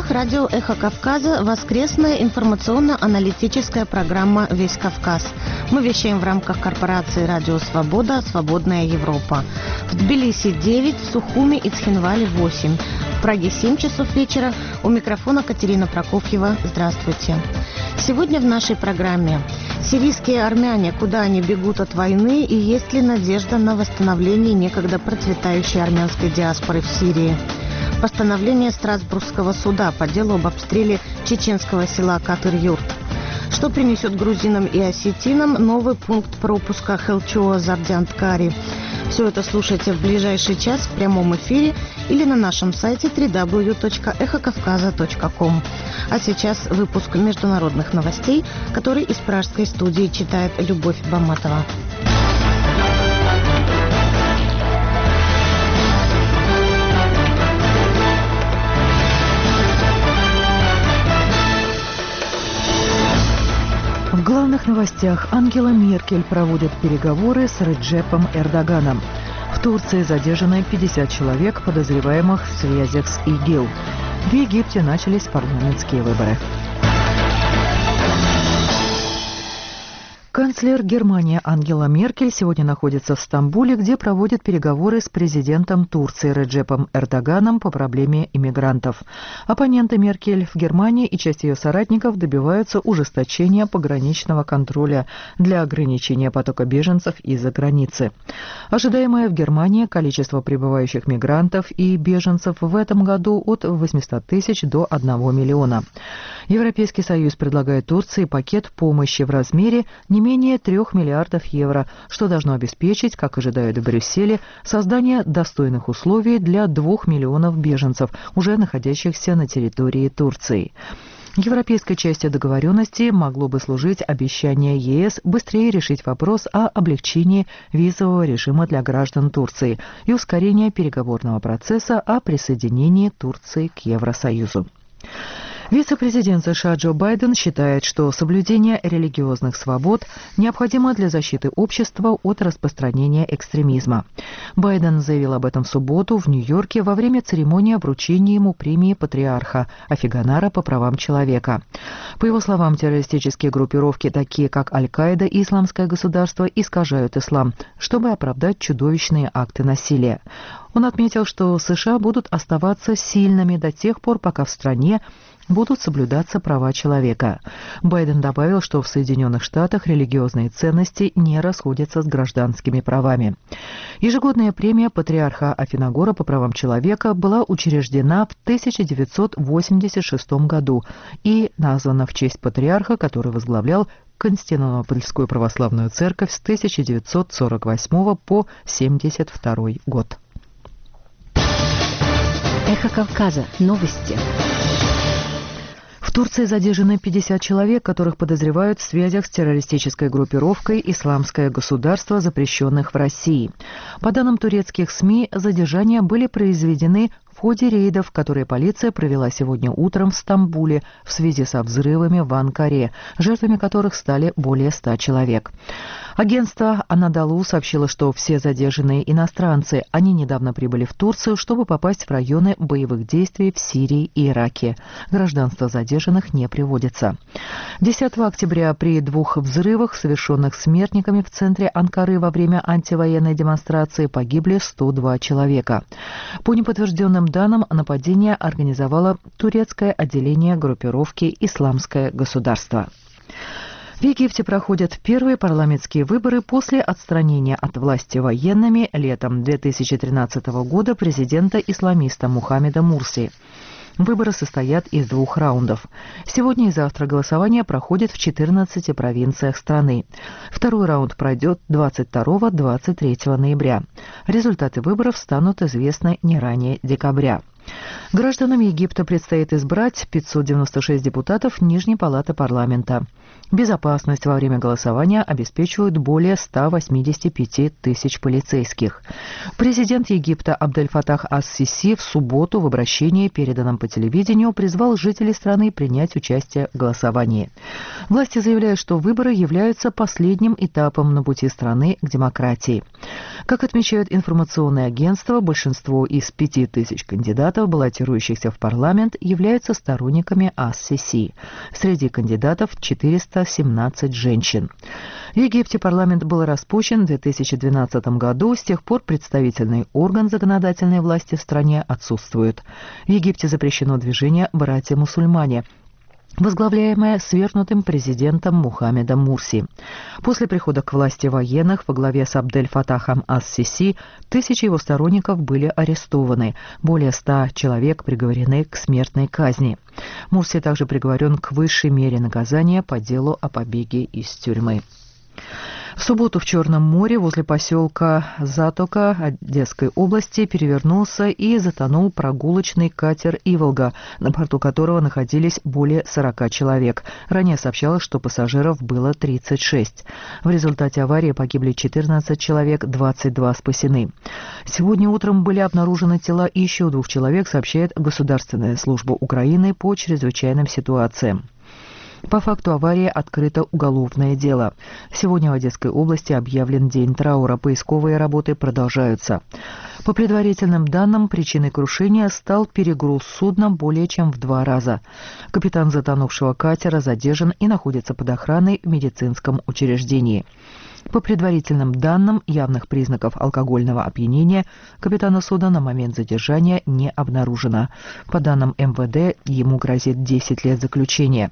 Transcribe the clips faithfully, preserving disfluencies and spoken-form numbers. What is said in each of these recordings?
эфирах радио «Эхо Кавказа» воскресная информационно-аналитическая программа «Весь Кавказ». Мы вещаем в рамках корпорации «Радио Свобода. Свободная Европа». В Тбилиси девять, в Сухуми и Цхинвале восемь. В Праге семь часов вечера. У микрофона Катерина Прокофьева. Здравствуйте. Сегодня в нашей программе: сирийские армяне, куда они бегут от войны, и есть ли надежда на восстановление некогда процветающей армянской диаспоры в Сирии? Постановление Страсбургского суда по делу об обстреле чеченского села Катыр-Юрт. Что принесет грузинам и осетинам новый пункт пропуска Хелчуа-Зардянт-Кари? Все это слушайте в ближайший час в прямом эфире или на нашем сайте дабл ю дабл ю дабл ю точка эхо кавказа точка ком. А сейчас выпуск международных новостей, который из пражской студии читает Любовь Баматова. В главных новостях: Ангела Меркель проводит переговоры с Реджепом Эрдоганом. В Турции задержаны пятьдесят человек, подозреваемых в связях с ИГИЛ. В Египте начались парламентские выборы. Канцлер Германии Ангела Меркель сегодня находится в Стамбуле, где проводит переговоры с президентом Турции Реджепом Эрдоганом по проблеме иммигрантов. Оппоненты Меркель в Германии и часть ее соратников добиваются ужесточения пограничного контроля для ограничения потока беженцев из-за границы. Ожидаемое в Германии количество прибывающих мигрантов и беженцев в этом году от восьмисот тысяч до одного миллиона. Европейский Союз предлагает Турции пакет помощи в размере не менее трех миллиардов евро, что должно обеспечить, как ожидают в Брюсселе, создание достойных условий для двух миллионов беженцев, уже находящихся на территории Турции. Европейской частью договоренности могло бы служить обещание ЕС быстрее решить вопрос о облегчении визового режима для граждан Турции и ускорение переговорного процесса о присоединении Турции к Евросоюзу. Вице-президент США Джо Байден считает, что соблюдение религиозных свобод необходимо для защиты общества от распространения экстремизма. Байден заявил об этом в субботу в Нью-Йорке во время церемонии вручения ему премии патриарха Афиганара по правам человека. По его словам, террористические группировки, такие как Аль-Каида и Исламское государство, искажают ислам, чтобы оправдать чудовищные акты насилия. Он отметил, что США будут оставаться сильными до тех пор, пока в стране будут соблюдаться права человека. Байден добавил, что в Соединенных Штатах религиозные ценности не расходятся с гражданскими правами. Ежегодная премия патриарха Афинагора по правам человека была учреждена в тысяча девятьсот восемьдесят шестом году и названа в честь патриарха, который возглавлял Константинопольскую православную церковь с тысяча девятьсот сорок восьмого по семьдесят второй год. Эхо Кавказа. Новости. В Турции задержаны пятьдесят человек, которых подозревают в связях с террористической группировкой «Исламское государство», запрещенных в России. По данным турецких СМИ, задержания были произведены в ходе рейдов, которые полиция провела сегодня утром в Стамбуле в связи со взрывами в Анкаре, жертвами которых стали более ста человек. Агентство Анадолу сообщило, что все задержанные иностранцы, они недавно прибыли в Турцию, чтобы попасть в районы боевых действий в Сирии и Ираке. Гражданство задержанных не приводится. десятого октября при двух взрывах, совершенных смертниками в центре Анкары во время антивоенной демонстрации, погибли сто два человека. По неподтвержденным данным, нападение организовало турецкое отделение группировки «Исламское государство». В Египте проходят первые парламентские выборы после отстранения от власти военными летом две тысячи тринадцатого года президента-исламиста Мухаммеда Мурси. Выборы состоят из двух раундов. Сегодня и завтра голосование проходит в четырнадцати провинциях страны. Второй раунд пройдет двадцать второго — двадцать третьего ноября. Результаты выборов станут известны не ранее декабря. Гражданам Египта предстоит избрать пятьсот девяносто шесть депутатов Нижней палаты парламента. Безопасность во время голосования обеспечивают более ста восьмидесяти пяти тысяч полицейских. Президент Египта Абдель-Фатах ас-Сиси в субботу в обращении, переданном по телевидению, призвал жителей страны принять участие в голосовании. Власти заявляют, что выборы являются последним этапом на пути страны к демократии. Как отмечают информационные агентства, большинство из пяти тысяч кандидатов, баллотирующихся в парламент, являются сторонниками ас-Сиси. Среди кандидатов четыреста семнадцать женщин. В Египте парламент был распущен в две тысячи двенадцатом году. С тех пор представительный орган законодательной власти в стране отсутствует. В Египте запрещено движение «Братья-мусульмане», возглавляемая свергнутым президентом Мухаммедом Мурси. После прихода к власти военных во главе с Абдель-Фатахом ас-Сиси тысячи его сторонников были арестованы. Более ста человек приговорены к смертной казни. Мурси также приговорен к высшей мере наказания по делу о побеге из тюрьмы. В субботу в Черном море возле поселка Затока Одесской области перевернулся и затонул прогулочный катер «Иволга», на борту которого находились более сорока человек. Ранее сообщалось, что пассажиров было тридцать шесть. В результате аварии погибли четырнадцать человек, двадцать два спасены. Сегодня утром были обнаружены тела еще двух человек, сообщает Государственная служба Украины по чрезвычайным ситуациям. По факту аварии открыто уголовное дело. Сегодня в Одесской области объявлен день траура. Поисковые работы продолжаются. По предварительным данным, причиной крушения стал перегруз судна более чем в два раза. Капитан затонувшего катера задержан и находится под охраной в медицинском учреждении. По предварительным данным, явных признаков алкогольного опьянения капитана судна на момент задержания не обнаружено. По данным эм вэ дэ, ему грозит десять лет заключения.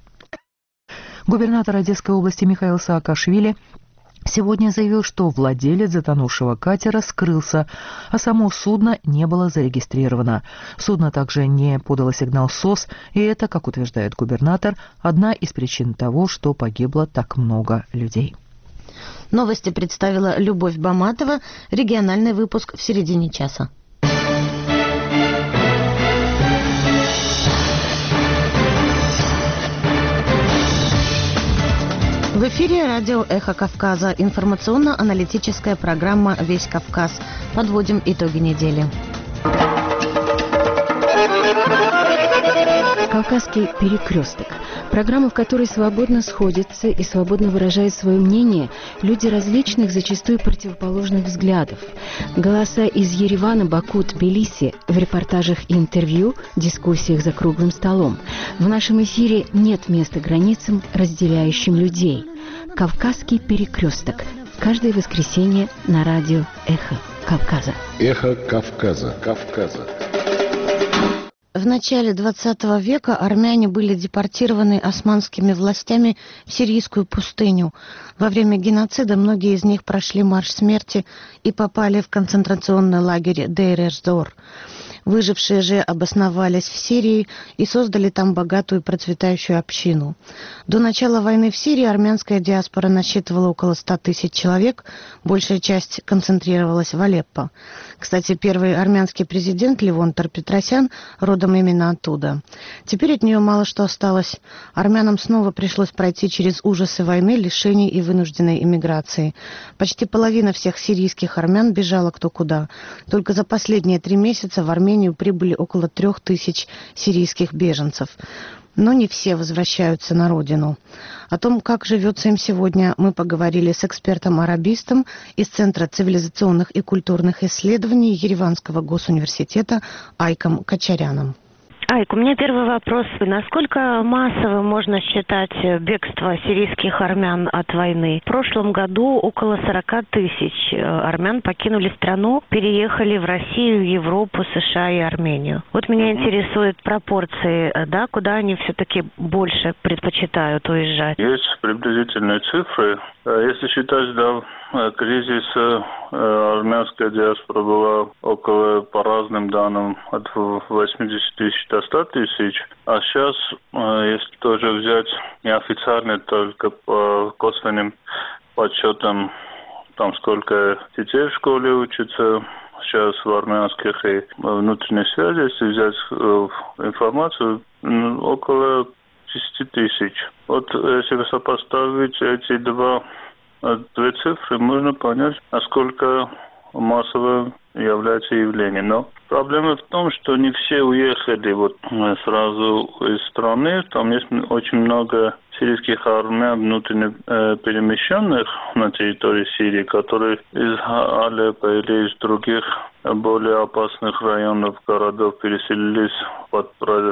Губернатор Одесской области Михаил Саакашвили сегодня заявил, что владелец затонувшего катера скрылся, а само судно не было зарегистрировано. Судно также не подало сигнал СОС, и это, как утверждает губернатор, одна из причин того, что погибло так много людей. Новости представила Любовь Баматова. Региональный выпуск в середине часа. В эфире радио «Эхо Кавказа». Информационно-аналитическая программа «Весь Кавказ». Подводим итоги недели. Кавказский перекресток. Программа, в которой свободно сходятся и свободно выражают свое мнение люди различных, зачастую противоположных взглядов. Голоса из Еревана, Баку, Тбилиси в репортажах и интервью, дискуссиях за круглым столом. В нашем эфире нет места границам, разделяющим людей. Кавказский перекресток. Каждое воскресенье на радио «Эхо Кавказа». «Эхо Кавказа». Кавказа. В начале двадцатого века армяне были депортированы османскими властями в сирийскую пустыню. Во время геноцида многие из них прошли марш смерти и попали в концентрационный лагерь Дейр-эз-Зор. Выжившие же обосновались в Сирии и создали там богатую и процветающую общину. До начала войны в Сирии армянская диаспора насчитывала около ста тысяч человек, большая часть концентрировалась в Алеппо. Кстати, первый армянский президент Левон Тер-Петросян родом именно оттуда. Теперь от нее мало что осталось. Армянам снова пришлось пройти через ужасы войны, лишений и вынужденной эмиграции. Почти половина всех сирийских армян бежала кто куда. Только за последние три месяца в Армению прибыли около трех тысяч сирийских беженцев. Но не все возвращаются на родину. О том, как живется им сегодня, мы поговорили с экспертом-арабистом из Центра цивилизационных и культурных исследований Ереванского госуниверситета Айком Качаряном. Айк, у меня первый вопрос. Насколько массовым можно считать бегство сирийских армян от войны? В прошлом году около сорока тысяч армян покинули страну, переехали в Россию, Европу, США и Армению. Вот меня интересуют пропорции, да, куда они все-таки больше предпочитают уезжать? Есть приблизительные цифры. Если считать до кризиса, армянская диаспора была около, по разным данным, от восьмидесяти тысяч до ста тысяч. А сейчас, если тоже взять неофициально, только по косвенным подсчетам, там сколько детей в школе учатся сейчас в армянских и внутренней связи, если взять информацию, около десяти тысяч. Вот если сопоставить эти два Две цифры, можно понять, насколько массовое является явлением. Но проблема в том, что не все уехали вот сразу из страны. Там есть очень много сирийских армян внутренне э, перемещенных на территории Сирии, которые из Алеппо или из других более опасных районов городов переселились под,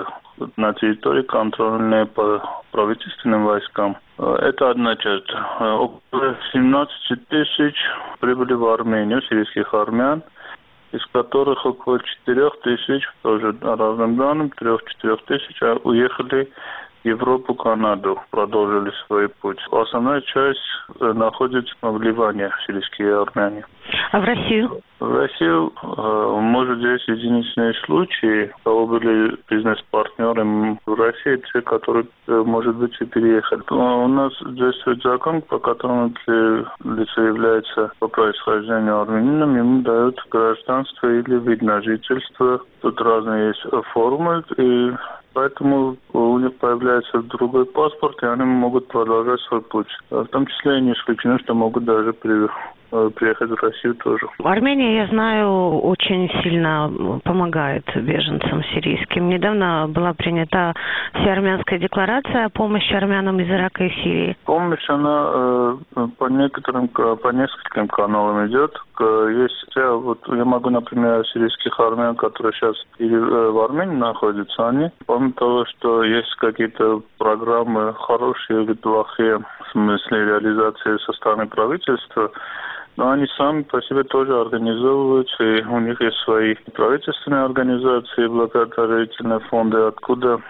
на территории, контрольные по правительственным войскам. Это одна часть. Около семнадцать тысяч прибыли в Армению, сирийских армян, из которых около четырех тысяч, тоже по разным данным, трех-четырех тысяч уехали в Европу, Канаду, продолжили свой путь. Основная часть находится в Ливане, сирийские армяне. А в Россию? В Россию, может, есть единичные случаи, кого были бизнес-партнерами в России, те, которые, может быть, и переехали. У нас действует закон, по которому лицо является по происхождению армянином, ему дают гражданство или вид на жительство. Тут разные есть формы, и поэтому у них появляется другой паспорт, и они могут продолжать свой путь. В том числе и не исключено, что могут даже при приехать в Россию тоже. Армения, я знаю, очень сильно помогает беженцам сирийским. Недавно была принята всеармянская декларация о помощи армянам из Ирака и Сирии. Помощь, она э, по некоторым, по нескольким каналам идет. Есть, я, вот, я могу, например, сирийских армян, которые сейчас в Армении находятся, они, помимо того, что есть какие-то программы хорошие или плохие, в смысле реализации со стороны правительства, но они сами по себе тоже организовываются, и у них есть свои правительственные организации, благотворительные фонды, откуда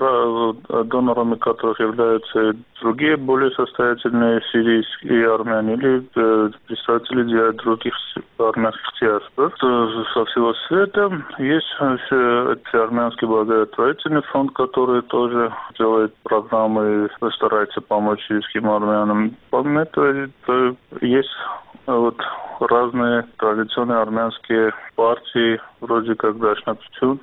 донорами которых являются другие более состоятельные сирийские армяне или представители других армянских диаспор. Со всего света есть армянский благотворительный фонд, который тоже делает программы и старается помочь сирийским армянам. Помимо этого, есть вот разные традиционные армянские партии, вроде как Дашнапчун,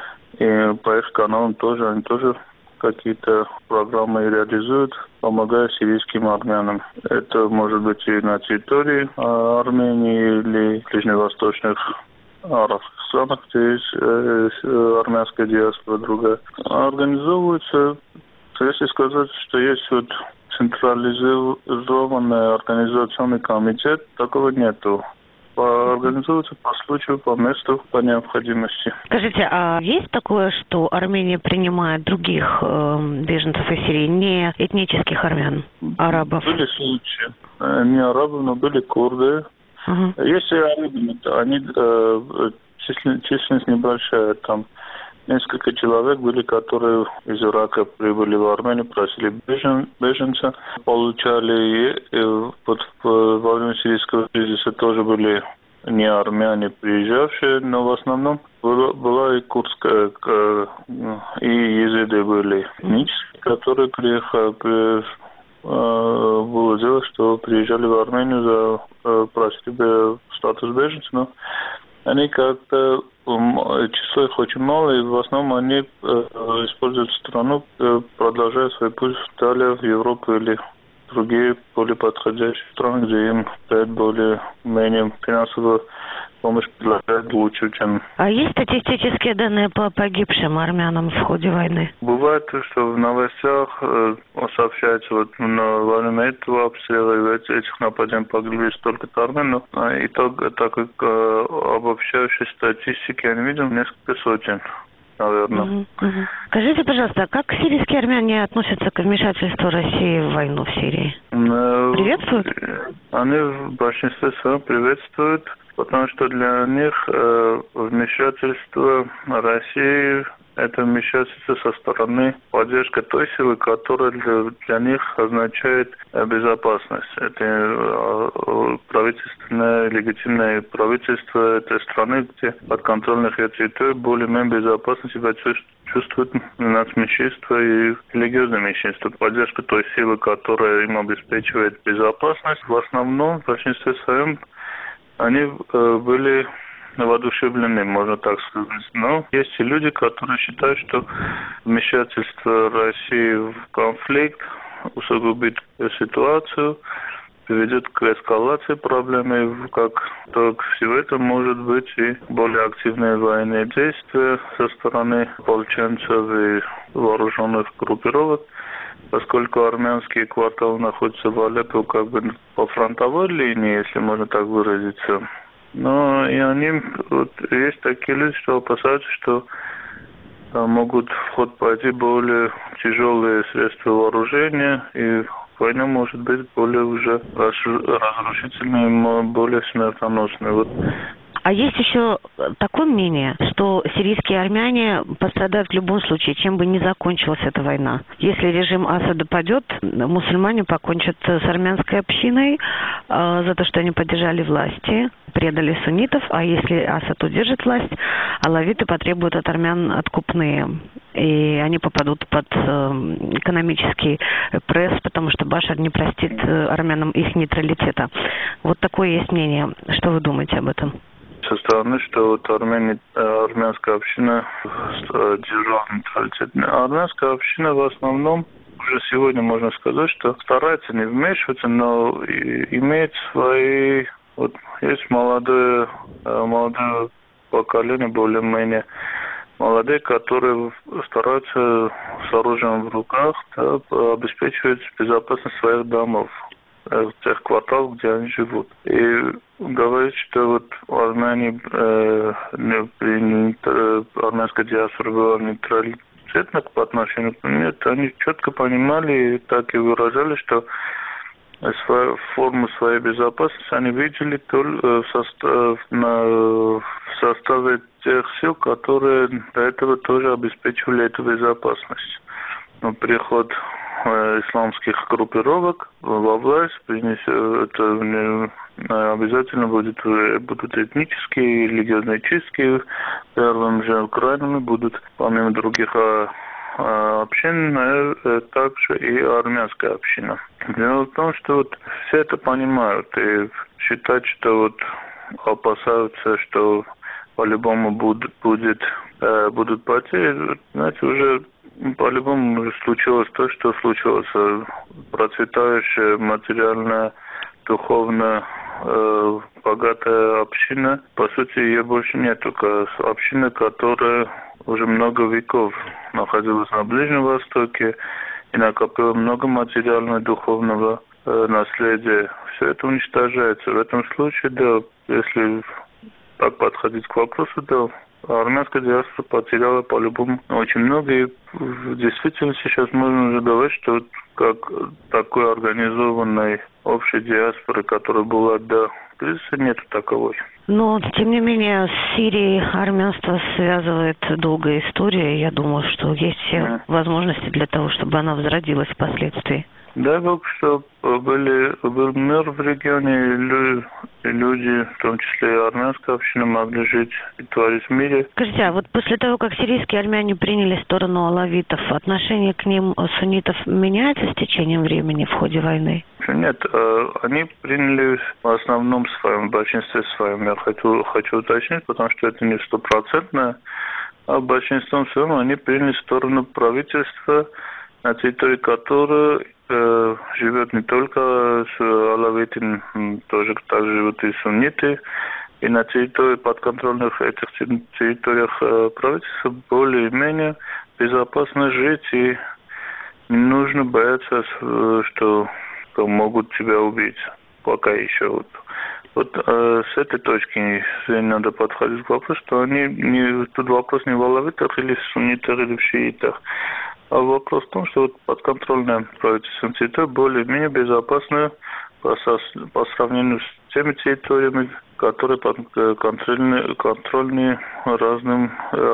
и по их каналам тоже, они тоже какие-то программы реализуют, помогая сирийским армянам. Это может быть и на территории Армении или ближневосточных арабских странах, где есть э, армянская диаспора другая. Организовываются, если сказать, что есть вот централизованный организационный комитет, такого нету. Организуется по случаю, по месту, по необходимости. Скажите, а есть такое, что Армения принимает других э, беженцев из Сирии, не этнических армян, арабов? Были случаи. Не арабы, но были курды. Uh-huh. Если арабы, то они э, численность, численность небольшая, там несколько человек были, которые из Ирака прибыли в Армению, просили бежен, беженца, получали, и, и вот во время сирийского кризиса тоже были не армяне приезжавшие, но в основном была, была и курдская, и езиды были этнические, которые приехали, при, было дело, что приезжали в Армению, за, просили статус беженца, но они как-то, число их очень мало, и в основном они э, используют страну, э, продолжая свой путь далее в Европу или другие более подходящие страны, где им дают более-менее финансовую помощь, предлагают лучше, чем... А есть статистические данные по погибшим армянам в ходе войны? Бывает, что в новостях э, сообщается, вот во время этого обстрела и этих нападений погибли столько-то армян, но э, итог, так как э, обобщающей статистики я не видел, несколько сотен. Наверное. Uh-huh, uh-huh. Скажите, пожалуйста, как сирийские армяне относятся к вмешательству России в войну в Сирии? Uh, Приветствуют? Они в большинстве своем приветствуют, потому что для них э, вмешательство России – это вмешательство со стороны поддержки той силы, которая для, для них означает безопасность. Это э, правительственное, легитимное правительство этой страны, где подконтрольных территорий более-менее безопасно себя чувствуют нацменьшинства и религиозные меньшинства. Поддержка той силы, которая им обеспечивает безопасность, в основном, в большинстве своем, они э, были воодушевлены, можно так сказать. Но есть и люди, которые считают, что вмешательство России в конфликт усугубит ситуацию, приведет к эскалации проблемы, как то всего это может быть и более активные военные действия со стороны ополченцев и вооруженных группировок, поскольку армянские кварталы находятся в Алеппо как бы по фронтовой линии, если можно так выразиться. Но и они, вот, есть такие люди, что опасаются, что а, могут в ход пойти более тяжелые средства вооружения, и война может быть более уже разрушительной, более смертоносной. Вот. А есть еще такое мнение, что сирийские армяне пострадают в любом случае, чем бы ни закончилась эта война. Если режим Асада падет, мусульмане покончат с армянской общиной э, за то, что они поддержали власти, предали суннитов, а если Асад удержит власть, алавиты потребуют от армян откупные. И они попадут под э, экономический пресс, потому что Башар не простит э, армянам их нейтралитета. Вот такое есть мнение. Что вы думаете об этом? Со стороны, что вот армяне, армянская община держала нейтралитет. Армянская община в основном, уже сегодня можно сказать, что старается не вмешиваться, но имеет свои, вот есть молодое, молодое поколение, более-менее молодые, которые стараются с оружием в руках, да, обеспечивать безопасность своих домов, в тех кварталах, где они живут. И говорить, что вот армяне, э, не, э, армянская диаспора была нейтралитетна по отношению к ним, нет, они четко понимали и так и выражали, что свою, форму своей безопасности они видели только в, состав, на, в составе тех сил, которые до этого тоже обеспечивали эту безопасность. Но приход исламских группировок во власть принесет, это не обязательно будет, будут этнические, религиозные чистки. Первыми же Украинами будут, помимо других общин, также и армянская община. Дело в том, что вот все это понимают и считать, что вот опасаются, что по-любому будет, будет, будут потери, знаете, уже по-любому случилось то, что случилось. Процветающая материально, духовно э, богатая община. По сути, ее больше нет. Только община, которая уже много веков находилась на Ближнем Востоке и накопила много материального духовного э, наследия. Все это уничтожается. В этом случае, да, если так подходить к вопросу, да, армянская диаспора потеряла по-любому очень много, и действительно сейчас можно уже говорить, что как такой организованной общей диаспоры, которая была до кризиса, нет таковой. Но, тем не менее, с Сирией армянство связывает долгая история, и я думаю, что есть все mm. возможности для того, чтобы она возродилась впоследствии. Дай Бог, что были, был мир в регионе, люди, люди, в том числе и армянская община, могли жить и творить в мире. Скажите, а вот после того, как сирийские армяне приняли сторону алавитов, отношение к ним суннитов меняется с течением времени в ходе войны? Нет, они приняли в основном своем, в большинстве своем. Я хочу, хочу уточнить, потому что это не стопроцентно, а в большинстве своем они приняли сторону правительства, на территории которой э, живет не только алавиты, тоже также живут и сунниты. И на территории подконтрольных этих территориях э, правительства более-менее безопасно жить, и не нужно бояться, что, что могут тебя убить. Пока еще. Вот, вот э, с этой точки зрения надо подходить к вопросу, что они не, тут вопрос не в алавитах или в суннитах или в шиитах. А вопрос в том, что вот подконтрольная правительством территория более-менее безопасная по, по сравнению с теми территориями, которые контрольные, контрольные разным,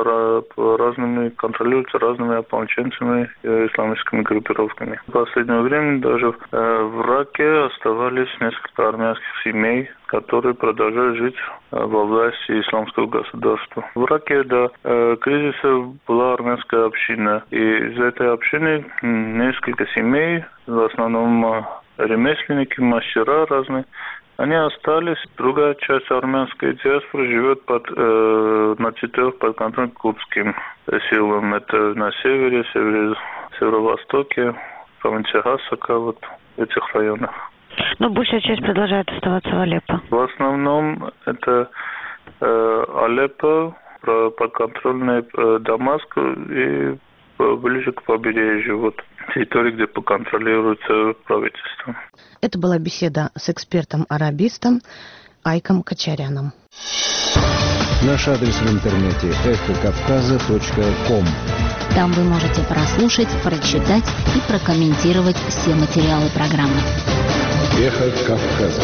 разными, контролируются разными ополченцами и исламистскими группировками. В последнее время даже в Ираке оставались несколько армянских семей, которые продолжают жить во власти исламского государства. В Ираке до кризиса была армянская община, и из этой общины несколько семей, в основном ремесленники, мастера разные, они остались. Другая часть армянской диаспоры живет под, э, на территориях под контролем курдским силам. Это на севере, севере, северо-востоке, провинция Хасака, вот в этих районах. Но большая часть продолжает оставаться в Алеппо. В основном это э, Алеппо, подконтрольный э, Дамаск и ближе к побережью, вот территории, где поконтролируется правительство. Это была беседа с экспертом-арабистом Айком Качаряном. Наш адрес в интернете эхо кавказа точка ком. Там вы можете прослушать, прочитать и прокомментировать все материалы программы. Эхо Кавказа.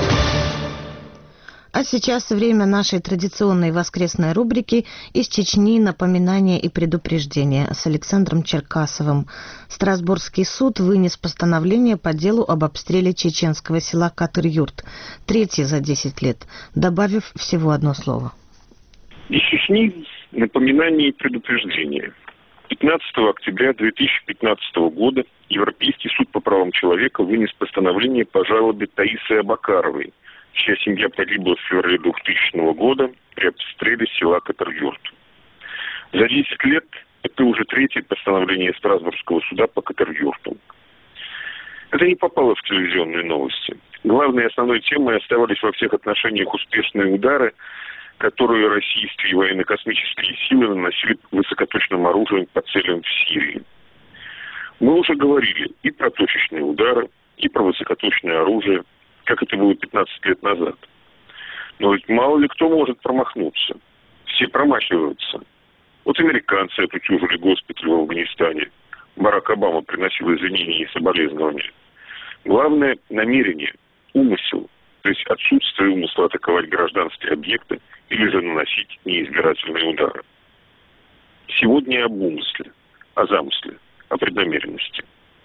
А сейчас время нашей традиционной воскресной рубрики «Из Чечни. Напоминания и предупреждения» с Александром Черкасовым. Страсбургский суд вынес постановление по делу об обстреле чеченского села Катыр-Юрт, третье за десять лет, добавив всего одно слово. Из Чечни. Напоминания и предупреждения. пятнадцатого октября две тысячи пятнадцатого года Европейский суд по правам человека вынес постановление по жалобе Таисы Абакаровой, чья семья погибла в феврале двухтысячного года при обстреле села Катыр-Юрт. За десять лет это уже третье постановление Страсбургского суда по Катыр-Юрту. Это не попало в телевизионные новости. Главной и основной темой оставались во всех отношениях успешные удары, которые российские военно-космические силы наносили высокоточным оружием по целям в Сирии. Мы уже говорили и про точечные удары, и про высокоточное оружие, как это было пятнадцать лет назад. Но ведь мало ли кто может промахнуться. Все промахиваются. Вот американцы отутюжили госпиталь в Афганистане. Барак Обама приносил извинения и соболезнования. Главное – намерение, умысел, то есть отсутствие умысла атаковать гражданские объекты или же наносить неизбирательные удары. Сегодня об умысле, о замысле, о преднамеренности.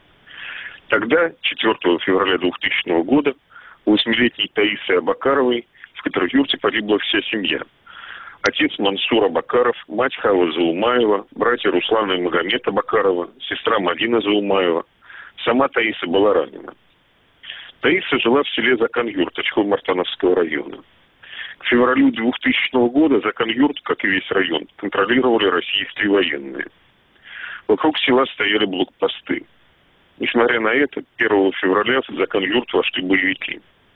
Тогда, четвёртого февраля двухтысячного года, у восьмилетней Таисы Абакаровой в Катыр-Юрте погибла вся семья. Отец Мансур Абакаров, мать Хава Заумаева, братья Руслана и Магомед Абакарова, сестра Мадина Заумаева. Сама Таиса была ранена. Таиса жила в селе Закан-Юрт Очхов-Мартановского района. К февралю двухтысячного года Закан-Юрт, как и весь район, контролировали российские военные. Вокруг села стояли блокпосты. Несмотря на это, первого февраля в Закан-Юрт вошли боевики.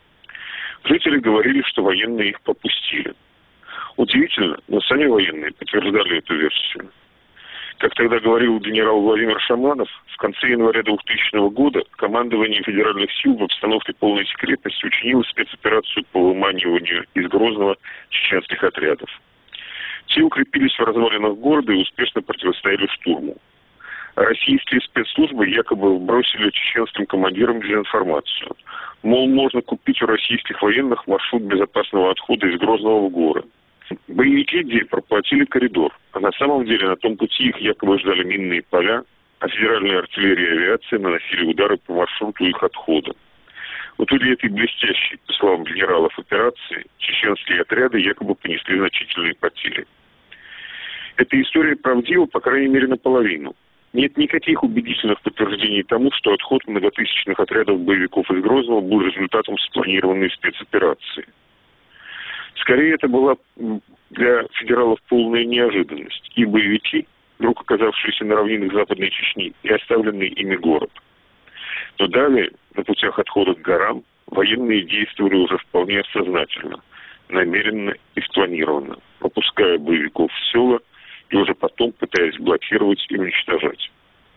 Жители говорили, что военные их попустили. Удивительно, но сами военные подтверждали эту версию. Как тогда говорил генерал Владимир Шаманов, в конце января двухтысячного года командование федеральных сил в обстановке полной секретности учинило спецоперацию по выманиванию из Грозного чеченских отрядов. Те укрепились в развалинах города и успешно противостояли штурму. А российские спецслужбы якобы бросили чеченским командирам дезинформацию. Мол, можно купить у российских военных маршрут безопасного отхода из Грозного в горы. Боевики где проплатили коридор, а на самом деле на том пути их якобы ждали минные поля, а федеральная артиллерия и авиация наносили удары по маршруту их отхода. В итоге этой блестящей, по словам генералов, операции чеченские отряды якобы понесли значительные потери. Эта история правдива, по крайней мере, наполовину. Нет никаких убедительных подтверждений тому, что отход многотысячных отрядов боевиков из Грозного был результатом спланированной спецоперации. Скорее, это была для федералов полная неожиданность. И боевики, вдруг оказавшиеся на равнинах Западной Чечни, и оставленный ими город. Но далее, на путях отхода к горам, военные действовали уже вполне сознательно, намеренно и спланированно, пропуская боевиков в села и уже потом пытаясь блокировать и уничтожать.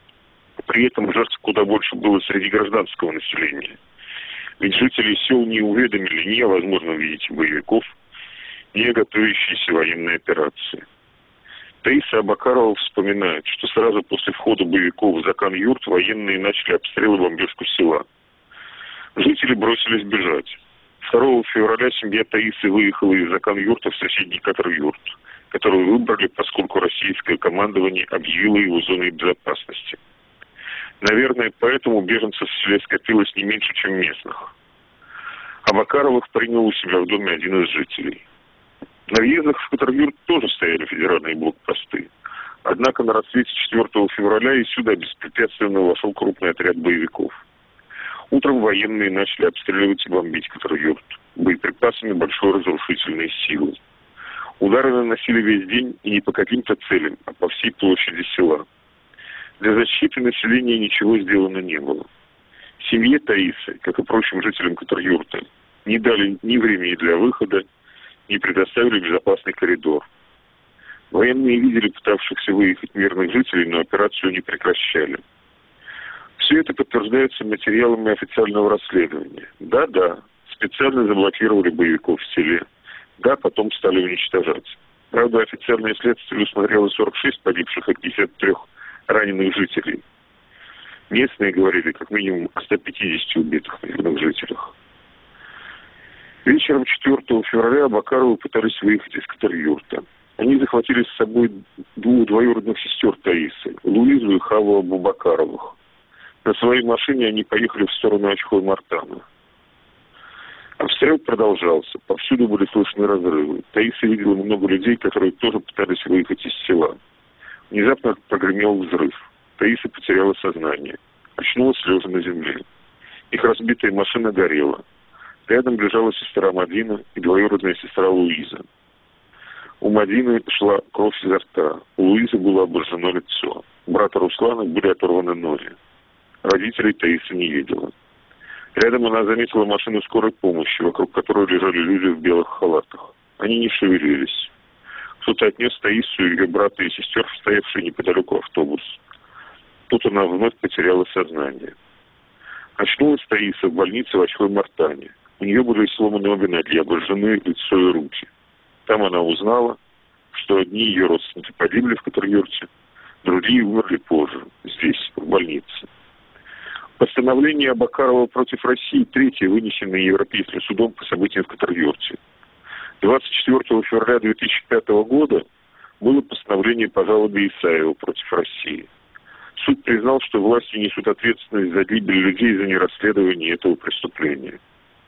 При этом жертв куда больше было среди гражданского населения. Ведь жители сел не уведомили ни о возможном визите боевиков, ни о готовящейся военной операции. Таиса Абакарова вспоминает, что сразу после входа боевиков в Закан-Юрт военные начали обстрел и бомбежку села. Жители бросились бежать. второго февраля семья Таисы выехала из Закан-Юрта в соседний Катыр-Юрт, который выбрали, поскольку российское командование объявило его зоной безопасности. Наверное, поэтому беженцев в селе скопилось не меньше, чем местных. Абакаровых принял у себя в доме один из жителей. На въездах в Катыр-Юрт тоже стояли федеральные блокпосты. Однако на рассвете четвёртого февраля и сюда беспрепятственно вошел крупный отряд боевиков. Утром военные начали обстреливать и бомбить Катыр-Юрт боеприпасами большой разрушительной силы. Удары наносили весь день и не по каким-то целям, а по всей площади села. Для защиты населения ничего сделано не было. Семье Таисы, как и прочим жителям Катар-Юрты, не дали ни времени для выхода, не предоставили безопасный коридор. Военные видели пытавшихся выехать мирных жителей, но операцию не прекращали. Все это подтверждается материалами официального расследования. Да-да, специально заблокировали боевиков в селе. Да, потом стали уничтожать. Правда, официальное следствие усмотрело сорок шесть погибших и пятьдесят три раненых жителей. Местные говорили как минимум о ста пятидесяти убитых мирных жителях. Вечером четвёртого февраля Абакаровы пытались выехать из Катар-Юрта. Они захватили с собой двух двоюродных сестер Таисы, Луизу и Хаву Абубакаровых. На своей машине они поехали в сторону Ачхой-Мартана. Обстрел продолжался, повсюду были слышны разрывы. Таиса видела много людей, которые тоже пытались выехать из села. Внезапно прогремел взрыв. Таиса потеряла сознание. Очнулась лежа на земле. Их разбитая машина горела. Рядом лежала сестра Мадина и двоюродная сестра Луиза. У Мадины шла кровь изо рта. У Луизы было обожжено лицо. У брата Руслана были оторваны ноги. Родителей Таиса не видела. Рядом она заметила машину скорой помощи, вокруг которой лежали люди в белых халатах. Они не шевелились. Кто-то отнес Таису и ее брата и сестер, стоявшие неподалеку автобус. Тут она вновь потеряла сознание. Очнулась Таиса в больнице в Ачхой-Мартане. У нее были сломаны обе ноги, обожжены лицо и руки. Там она узнала, что одни ее родственники погибли в Катар-Юрте, другие умерли позже, здесь, в больнице. Постановление Абакарова против России третье, вынесенное Европейским судом по событиям в Катар-Юрте. двадцать четвёртого февраля две тысячи пятого года было постановление по жалобе Исаева против России. Суд признал, что власти несут ответственность за гибель людей за нерасследование этого преступления.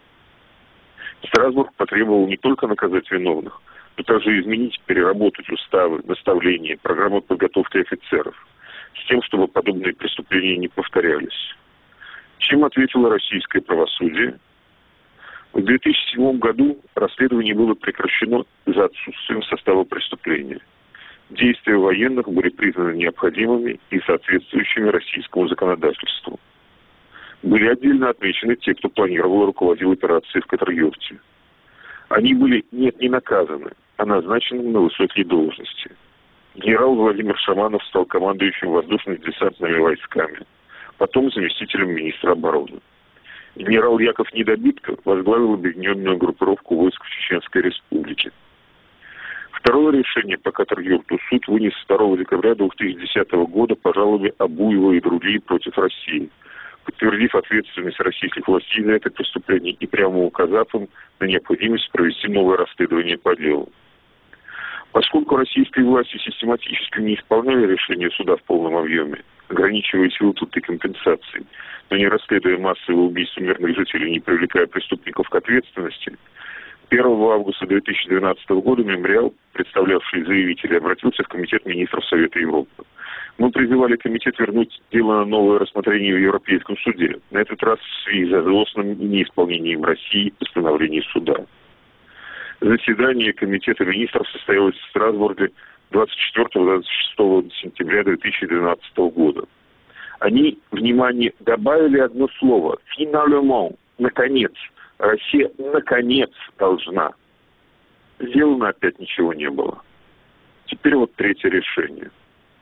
Страсбург потребовал не только наказать виновных, но также изменить, переработать уставы, наставления, программы подготовки офицеров, с тем, чтобы подобные преступления не повторялись. Чем ответило российское правосудие? В две тысячи седьмом году расследование было прекращено за отсутствием состава преступления. Действия военных были признаны необходимыми и соответствующими российскому законодательству. Были отдельно отмечены те, кто планировал и руководил операцией в Катар-Юрте. Они были нет не наказаны, а назначены на высокие должности. Генерал Владимир Шаманов стал командующим воздушно-десантными войсками, потом заместителем министра обороны. Генерал Яков Недобитко возглавил объединенную группировку войск в Чеченской Республике. Второе решение по Катар-Юрту суд вынес второго декабря две тысячи десятого года по жалобе Абуева и другие против России, подтвердив ответственность российских властей за это преступление и прямо указав им на необходимость провести новое расследование по делу. Поскольку российские власти систематически не исполняли решения суда в полном объеме, ограничиваясь выплатой компенсаций, но не расследуя массовые убийства мирных жителей, не привлекая преступников к ответственности, первого августа две тысячи двенадцатого года мемориал, представлявший заявителей, обратился в Комитет министров Совета Европы. Мы призывали комитет вернуть дело на новое рассмотрение в Европейском суде, на этот раз в связи с злостным неисполнением России постановлений суда. Заседание Комитета министров состоялось в Страсбурге двадцать четвёртого — двадцать шестого сентября две тысячи двенадцатого года. Они, внимание, добавили одно слово «finalement», «наконец». Россия, наконец, должна. Сделано опять ничего не было. Теперь вот третье решение.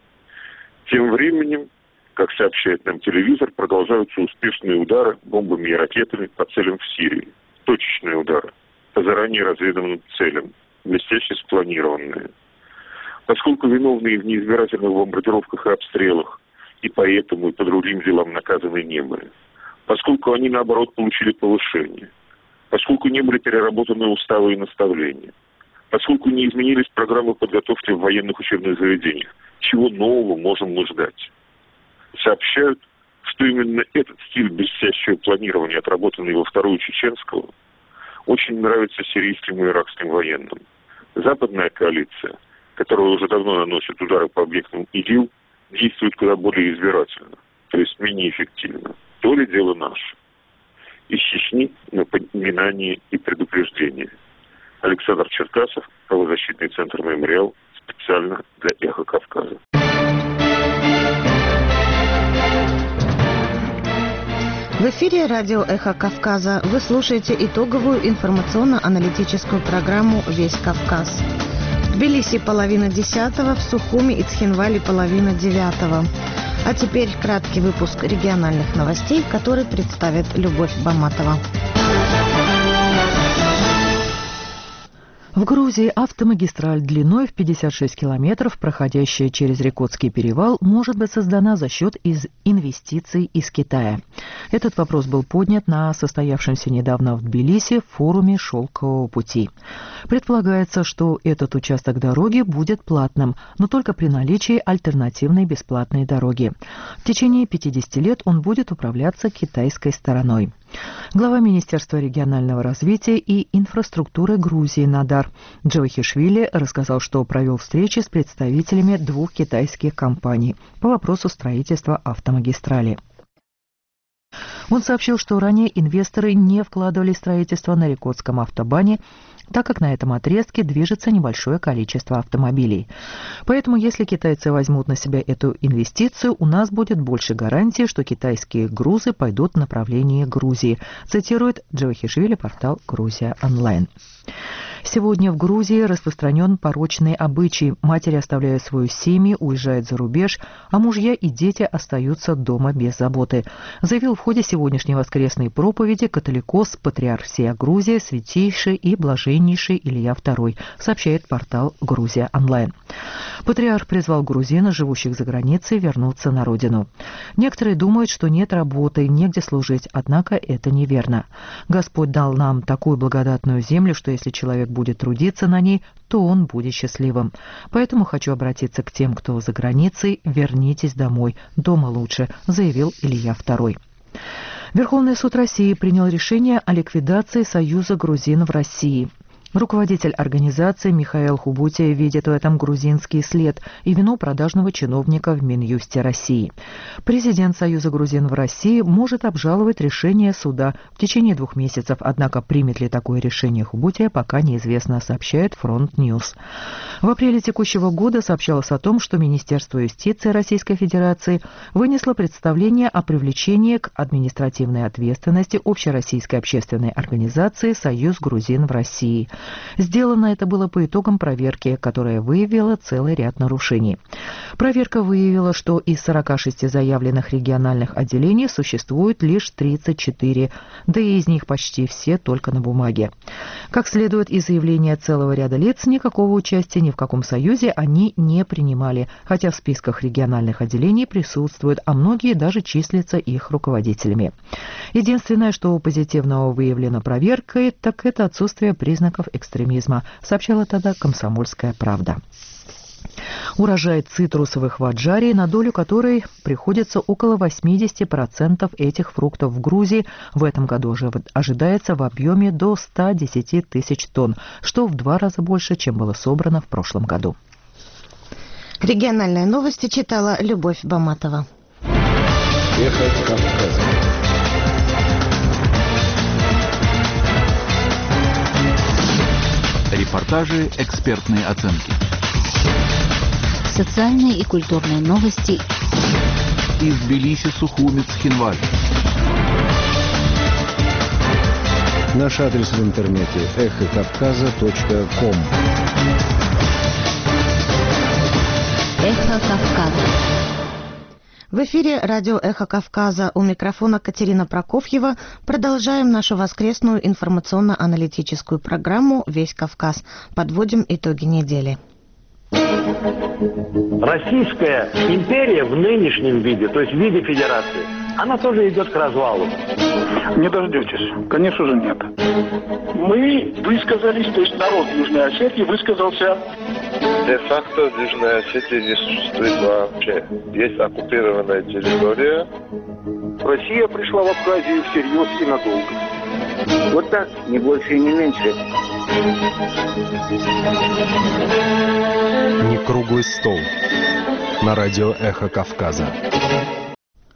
Тем временем, как сообщает нам телевизор, продолжаются успешные удары бомбами и ракетами по целям в Сирии. Точечные удары по заранее разведанным целям, блестяще спланированные. Поскольку виновные в неизбирательных бомбардировках и обстрелах и по этому, и по другим делам наказаны не были. Поскольку они, наоборот, получили повышение. Поскольку не были переработаны уставы и наставления. Поскольку не изменились программы подготовки в военных учебных заведениях. Чего нового можем мы ждать? Сообщают, что именно этот стиль блестящего планирования, отработанный во вторую чеченского, очень нравится сирийским и иракским военным. Западная коалиция, которая уже давно наносит удары по объектам ИГИЛ, действует куда более избирательно, то есть менее эффективно. То ли дело наше. Из Чечни напоминание и предупреждение. Александр Черкасов, правозащитный центр «Мемориал», специально для «Эхо Кавказа». В эфире радио «Эхо Кавказа». Вы слушаете итоговую информационно-аналитическую программу «Весь Кавказ». В Тбилиси половина десятого, в Сухуми и Цхинвале половина девятого. А теперь краткий выпуск региональных новостей, который представит Любовь Баматова. В Грузии автомагистраль длиной в пятьдесят шесть километров, проходящая через Рекотский перевал, может быть создана за счет из инвестиций из Китая. Этот вопрос был поднят на состоявшемся недавно в Тбилиси форуме «Шелкового пути». Предполагается, что этот участок дороги будет платным, но только при наличии альтернативной бесплатной дороги. В течение пятидесяти лет он будет управляться китайской стороной. Глава Министерства регионального развития и инфраструктуры Грузии Надар Джавахишвили рассказал, что провел встречи с представителями двух китайских компаний по вопросу строительства автомагистрали. Он сообщил, что ранее инвесторы не вкладывали в строительство на Рекотском автобане, так как на этом отрезке движется небольшое количество автомобилей. Поэтому, если китайцы возьмут на себя эту инвестицию, у нас будет больше гарантий, что китайские грузы пойдут в направлении Грузии, цитирует Джавахишвили портал «Грузия онлайн». Сегодня в Грузии распространен порочный обычай. Матери оставляют свою семью, уезжают за рубеж, а мужья и дети остаются дома без заботы, заявил в ходе сегодняшней воскресной проповеди католикос патриарх всея Грузии, святейший и блаженнейший Илья второй, сообщает портал «Грузия онлайн». Патриарх призвал грузин, живущих за границей, вернуться на родину. Некоторые думают, что нет работы, негде служить, однако это неверно. Господь дал нам такую благодатную землю, что если человек будет трудиться на ней, то он будет счастливым. Поэтому хочу обратиться к тем, кто за границей: вернитесь домой, дома лучше, заявил Илья второй. Верховный суд России принял решение о ликвидации Союза грузин в России. Руководитель организации Михаил Хубутия видит в этом грузинский след и вину продажного чиновника в Минюсте России. Президент Союза грузин в России может обжаловать решение суда в течение двух месяцев, однако примет ли такое решение Хубутия, пока неизвестно, сообщает Фронт Ньюс. В апреле текущего года сообщалось о том, что Министерство юстиции Российской Федерации вынесло представление о привлечении к административной ответственности общероссийской общественной организации «Союз грузин в России». Сделано это было по итогам проверки, которая выявила целый ряд нарушений. Проверка выявила, что из сорока шести заявленных региональных отделений существует лишь тридцать четыре, да и из них почти все только на бумаге. Как следует из заявления целого ряда лиц, никакого участия ни в каком союзе они не принимали, хотя в списках региональных отделений присутствуют, а многие даже числятся их руководителями. Единственное, что позитивного выявлено проверкой, так это отсутствие признаков экстремизма, сообщала тогда «Комсомольская правда». Урожай цитрусовых в Аджарии, на долю которой приходится около восемьдесят процентов этих фруктов в Грузии, в этом году уже ожидается в объеме до ста десяти тысяч тонн, что в два раза больше, чем было собрано в прошлом году. Региональные новости читала Любовь Баматова. Эхо Кавказа. Репортажи, экспертные оценки. Социальные и культурные новости. Из Тбилиси, Сухуми, Цхинваль. Наш адрес в интернете эхо кавказа точка ком. Эхо Кавказа. В эфире радио «Эхо Кавказа». У микрофона Катерина Прокофьева. Продолжаем нашу воскресную информационно-аналитическую программу «Весь Кавказ». Подводим итоги недели. Российская империя в нынешнем виде, то есть в виде федерации, она тоже идет к развалу. Не дождетесь. Конечно же, нет. Мы высказались, то есть народ Южной Осетии высказался. Де-факто в Южной Осетии не существует вообще. Есть оккупированная территория. Россия пришла в Абхазию всерьез и надолго. Вот так, не больше и не меньше. Не круглый стол. На радио «Эхо Кавказа».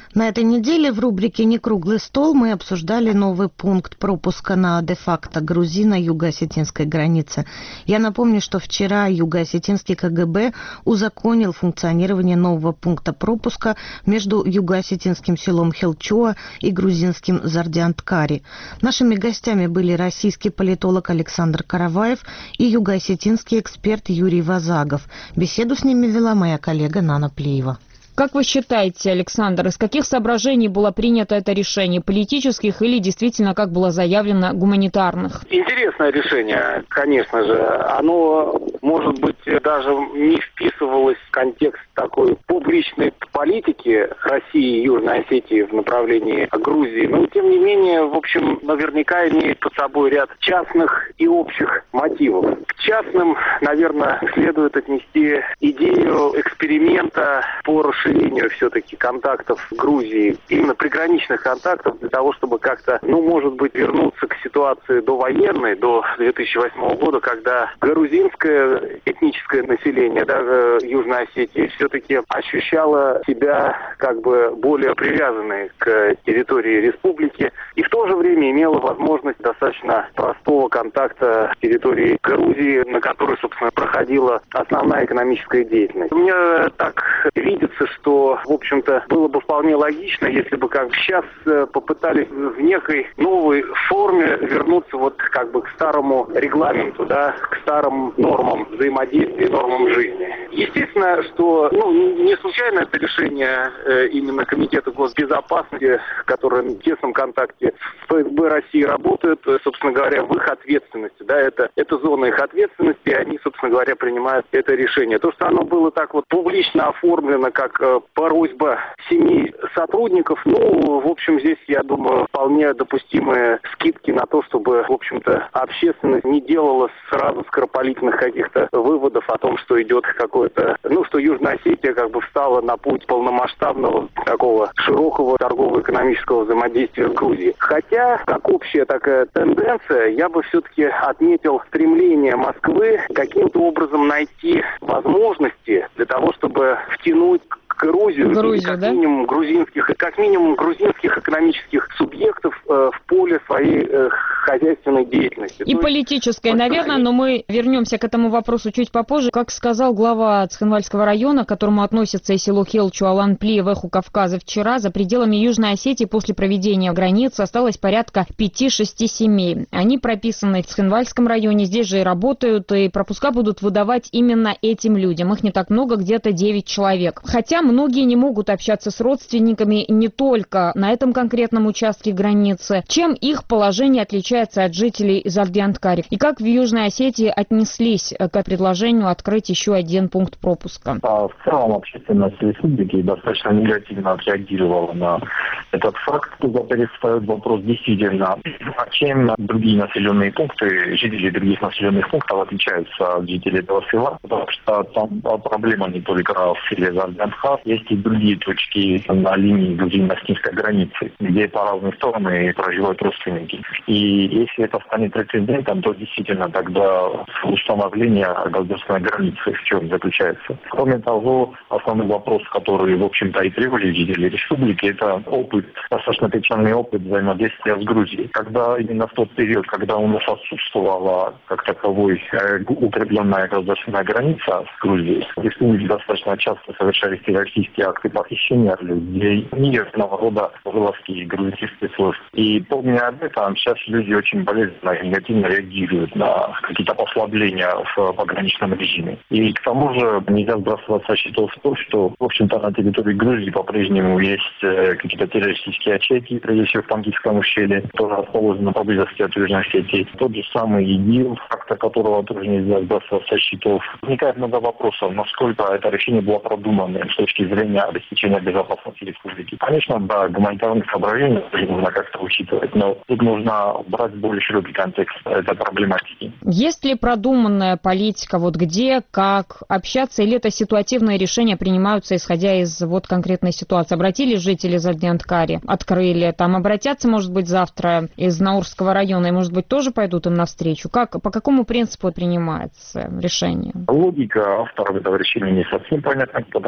На этой неделе в рубрике «Не круглый стол» мы обсуждали новый пункт пропуска на де-факто грузино-юго-осетинской границе. Я напомню, что вчера юго-осетинский ка гэ бэ узаконил функционирование нового пункта пропуска между юго-осетинским селом Хелчоа и грузинским Зардианткари. Нашими гостями были российский политолог Александр Караваев и юго-осетинский эксперт Юрий Вазагов. Беседу с ними вела моя коллега Нана Плиева. Как вы считаете, Александр, из каких соображений было принято это решение? Политических или действительно, как было заявлено, гуманитарных? Интересное решение, конечно же. Оно, может быть, даже не вписывалось в контекст такой публичной политики России и Южной Осетии в направлении Грузии. Но, тем не менее, в общем, наверняка имеет под собой ряд частных и общих мотивов. К частным, наверное, следует отнести идею эксперимента по расширению все-таки контактов в Грузии, именно приграничных контактов, для того, чтобы как-то, ну, может быть, вернуться к ситуации довоенной, до две тысячи восьмого года, когда грузинское этническое население, да, Южной Осетии все-таки ощущало себя как бы более привязанной к территории республики и в то же время имело возможность достаточно простого контакта с территорией Грузии, на которой, собственно, проходила основная экономическая деятельность. Мне так видится, что, в общем-то, было бы вполне логично, если бы как бы сейчас попытались в некой новой форме вернуться вот как бы к старому регламенту, да, к старым нормам взаимодействия, нормам жизни. Естественно, что, ну, не случайно это решение э, именно Комитета госбезопасности, который в тесном контакте с эф эс бэ России работает, собственно говоря, в их ответственности, да, это, это зона их ответственности, и они, собственно говоря, принимают это решение. То, что оно было так вот публично оформлено, как э, просьба семей сотрудников, ну, в общем, здесь, я думаю, вполне допустимые скидки на то, чтобы, в общем-то, общественность не делала сразу скоропалительных каких-то выводов о том, что идет какое-то, ну, что Южная Осетия как бы встала на путь полномасштабного, такого широкого торгово-экономического взаимодействия с Грузией. Хотя, как общая такая тенденция, я бы все-таки отметил стремление Москвы каким-то образом найти возможности для того, чтобы втянуть Грузию, Грузию, как да? минимум грузинских, как минимум грузинских экономических субъектов э, в поле своей э, хозяйственной деятельности. И То политической, есть, наверное, но мы вернемся к этому вопросу чуть попозже. Как сказал глава Цхинвальского района, к которому относится и село Хелчу Алан-Пли в Эху Кавказа вчера, за пределами Южной Осетии после проведения границ осталось порядка пяти-шести семей. Они прописаны в Цхинвальском районе, здесь же и работают, и пропуска будут выдавать именно этим людям. Их не так много, где-то девять человек. Хотя многие не могут общаться с родственниками не только на этом конкретном участке границы. Чем их положение отличается от жителей Зардианткари? И как в Южной Осетии отнеслись к предложению открыть еще один пункт пропуска? В целом общественность республики достаточно негативно отреагировала на этот факт. Во-первых, встает вопрос действительно, чем другие населенные пункты, жители других населенных пунктов отличаются от жителей этого села, потому что там проблема не только в селе Зардианткари, есть и другие точки на линии грузино-осетинской границы, где по разные стороны проживают родственники. И если это станет прецедентом, то действительно тогда установление государственной границы в чем заключается. Кроме того, основной вопрос, который, в общем-то, и требовали жители республики, это опыт, достаточно печальный опыт взаимодействия с Грузией. Когда именно в тот период, когда у нас отсутствовала как таковой укрепленная государственная граница с Грузией, республики достаточно часто совершались террористические акты похищения людей, разного рода вылазки грузинских спецслужб. И помня об этом, сейчас люди очень болезненно и негативно реагируют на какие-то послабления в пограничном режиме. И к тому же нельзя сбрасывать со счетов то, что, в общем-то, на территории Грузии по-прежнему есть какие-то террористические ячейки, прежде всего в Панкисском ущелье, тоже расположены поблизости от Южной Осетии. Тот же самый ИГИЛ, фактор которого тоже нельзя сбрасывать со счетов. Возникает много вопросов, насколько это решение было продумано с точки зрения обеспечения безопасности республики. Конечно, да, гуманитарных соображений нужно как-то учитывать, но тут нужно брать более широкий контекст этой проблематики. Есть ли продуманная политика, вот где, как общаться, или это ситуативные решения принимаются, исходя из вот конкретной ситуации? Обратились жители Зардианткари, открыли, там обратятся, может быть, завтра из Наурского района, и, может быть, тоже пойдут им навстречу? Как, по какому принципу принимается решение? Логика авторов этого решения не совсем понятна, потому что здесь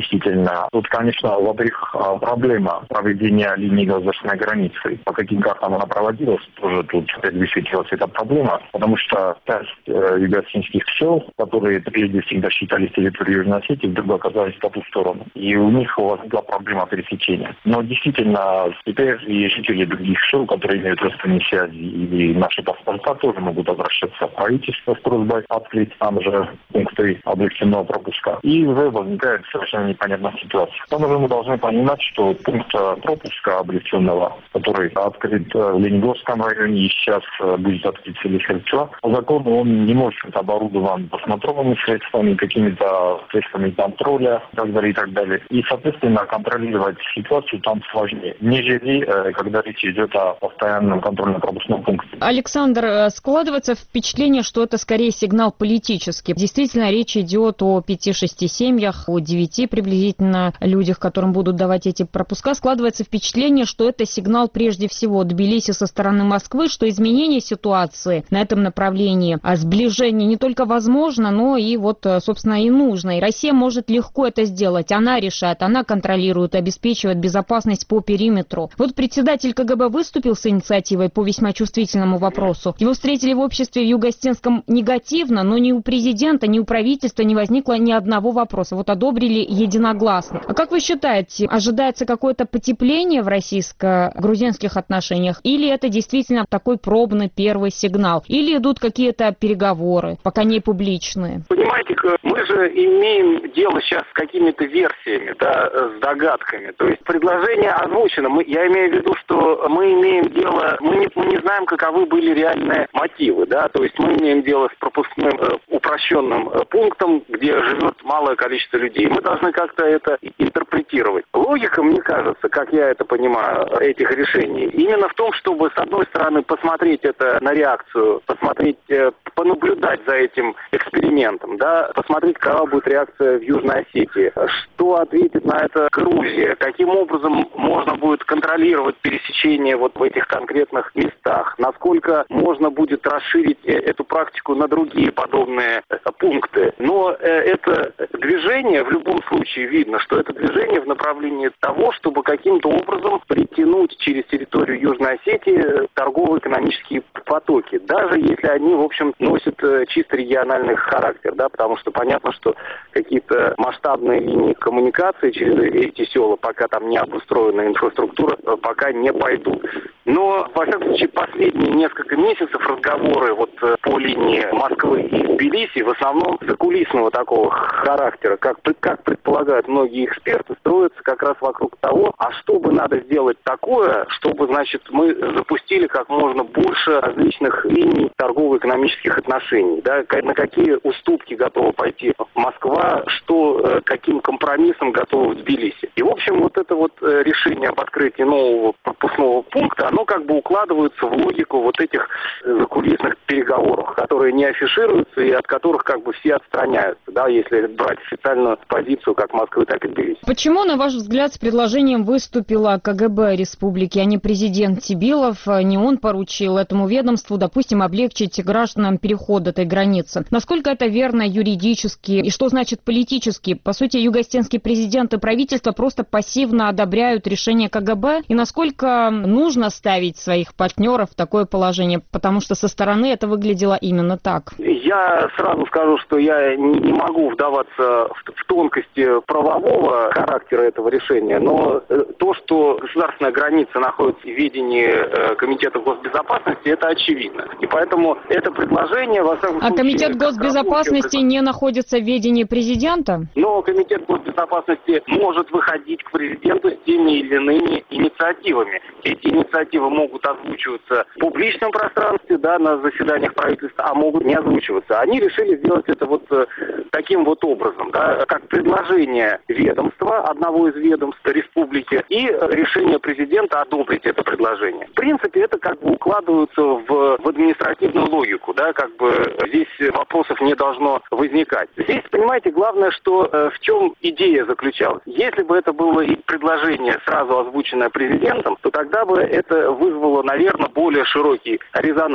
действительно. Тут, конечно, во-первых, проблема проведения линии государственной границы. По каким картам она проводилась, тоже тут опять высветилась эта проблема, потому что часть э, юго-осетинских сел, которые прежде всегда считались территорией Южной Осетии, вдруг оказались по ту сторону. И у них возникла проблема пересечения. Но действительно, теперь и жители других сел, которые имеют родственные связи или наши паспорта, тоже могут обращаться в правительство с просьбой открыть там же пункты облегченного пропуска. И уже возникает совершенно непонятная ситуация. К тому же мы должны понимать, что пункт пропуска облегченного, который открыт в Лениногорском районе и сейчас будет открыт в селе Хельчо, по закону он не может быть оборудован посмотровыми средствами, какими-то средствами контроля и так далее, и так далее. И, соответственно, контролировать ситуацию там сложнее, нежели когда речь идет о постоянном контрольно-пропускном пункте. Александр, складывается впечатление, что это скорее сигнал политический. Действительно, речь идет о пяти-шести семьях, о девяти приблизительно людях, которым будут давать эти пропуска. Складывается впечатление, что это сигнал прежде всего Тбилиси со стороны Москвы, что изменение ситуации на этом направлении, а сближение не только возможно, но и вот, собственно, и нужно. И Россия может легко это сделать. Она решает, она контролирует, обеспечивает безопасность по периметру. Вот председатель КГБ выступил с инициативой по весьма чувствительному вопросу. Его встретили в обществе юго-осетинском негативно, но ни у президента, ни у правительства не возникло ни одного вопроса. Вот одобрили единогласно. А как вы считаете, ожидается какое-то потепление в российско-грузинских отношениях? Или это действительно такой пробный первый сигнал? Или идут какие-то переговоры, пока не публичные? Понимаете, мы же имеем дело сейчас с какими-то версиями, да, с догадками. То есть предложение озвучено. Мы, я имею в виду, что мы имеем дело, мы не, мы не знаем, каковы были реальные мотивы, да, то есть мы имеем дело с пропускным э, упрощенным э, пунктом, где живет малое количество людей. Мы должны как-то это интерпретировать. Логика, мне кажется, как я это понимаю, этих решений, именно в том, чтобы, с одной стороны, посмотреть это на реакцию, посмотреть, э, понаблюдать за этим экспериментом, да, посмотреть, какова будет реакция в Южной Осетии, что ответит на это Грузия, каким образом можно будет контролировать пересечение вот в этих конкретных местах, насколько можно будет расширить эту практику на другие подобные пункты. Но это движение, в любом случае видно, что это движение в направлении того, чтобы каким-то образом притянуть через территорию Южной Осетии торгово-экономические потоки, даже если они, в общем, носят чисто региональный характер, да, потому что понятно, что какие-то масштабные линии коммуникации через эти села, пока там не обустроена инфраструктура, пока не пойдут. Но, во всяком случае, последние несколько месяцев разговоры вот по линии Москвы и Тбилиси в основном закулисного такого характера, как, как предполагают многие эксперты, строятся как раз вокруг того, а что бы надо сделать такое, чтобы, значит, мы запустили как можно больше различных линий торгово-экономических отношений, да, на какие уступки готова пойти Москва, что, каким компромиссом готова Тбилиси. И, в общем, вот это вот решение об открытии нового пропускного пункта, оно как бы укладывается в логику вот этих закулисных переговоров, которые не афишируются и от которых как бы все отстраняются, да, если брать официальную позицию как Москвы, так и Тбилиси. Почему, на ваш взгляд, с предложением выступила КГБ республики, а не президент Тибилов? Не он поручил этому ведомству, допустим, облегчить гражданам переход этой границы. Насколько это верно юридически и что значит политически? По сути, юго-осетинский президент и правительство просто пассивно одобряют решение КГБ, и насколько нужно ставить своих партнеров в такое положение, потому что со стороны это выглядело именно так. Я сразу скажу, что я не могу вдаваться в тонкости правового характера этого решения, но то, что государственная граница находится в ведении Комитета госбезопасности, это очевидно. И поэтому это предложение, во всяком случае... А Комитет госбезопасности не находится в ведении президента? Но Комитет госбезопасности может выходить к президенту с теми или иными инициативами. Эти инициативы могут озвучиваться в публичном пространстве, да, на заседаниях правительства, а могут не озвучиваться. Они решили сделать это вот таким вот образом, да, как предложение ведомства, одного из ведомств республики, и решение президента одобрить это предложение. В принципе, это как бы укладывается в, в административную логику, да, как бы здесь вопросов не должно возникать. Здесь, понимаете, главное, что э, в чем идея заключалась. Если бы это было и предложение, сразу озвученное президентом, то тогда бы это вызвало, наверное, более широкий резонанс.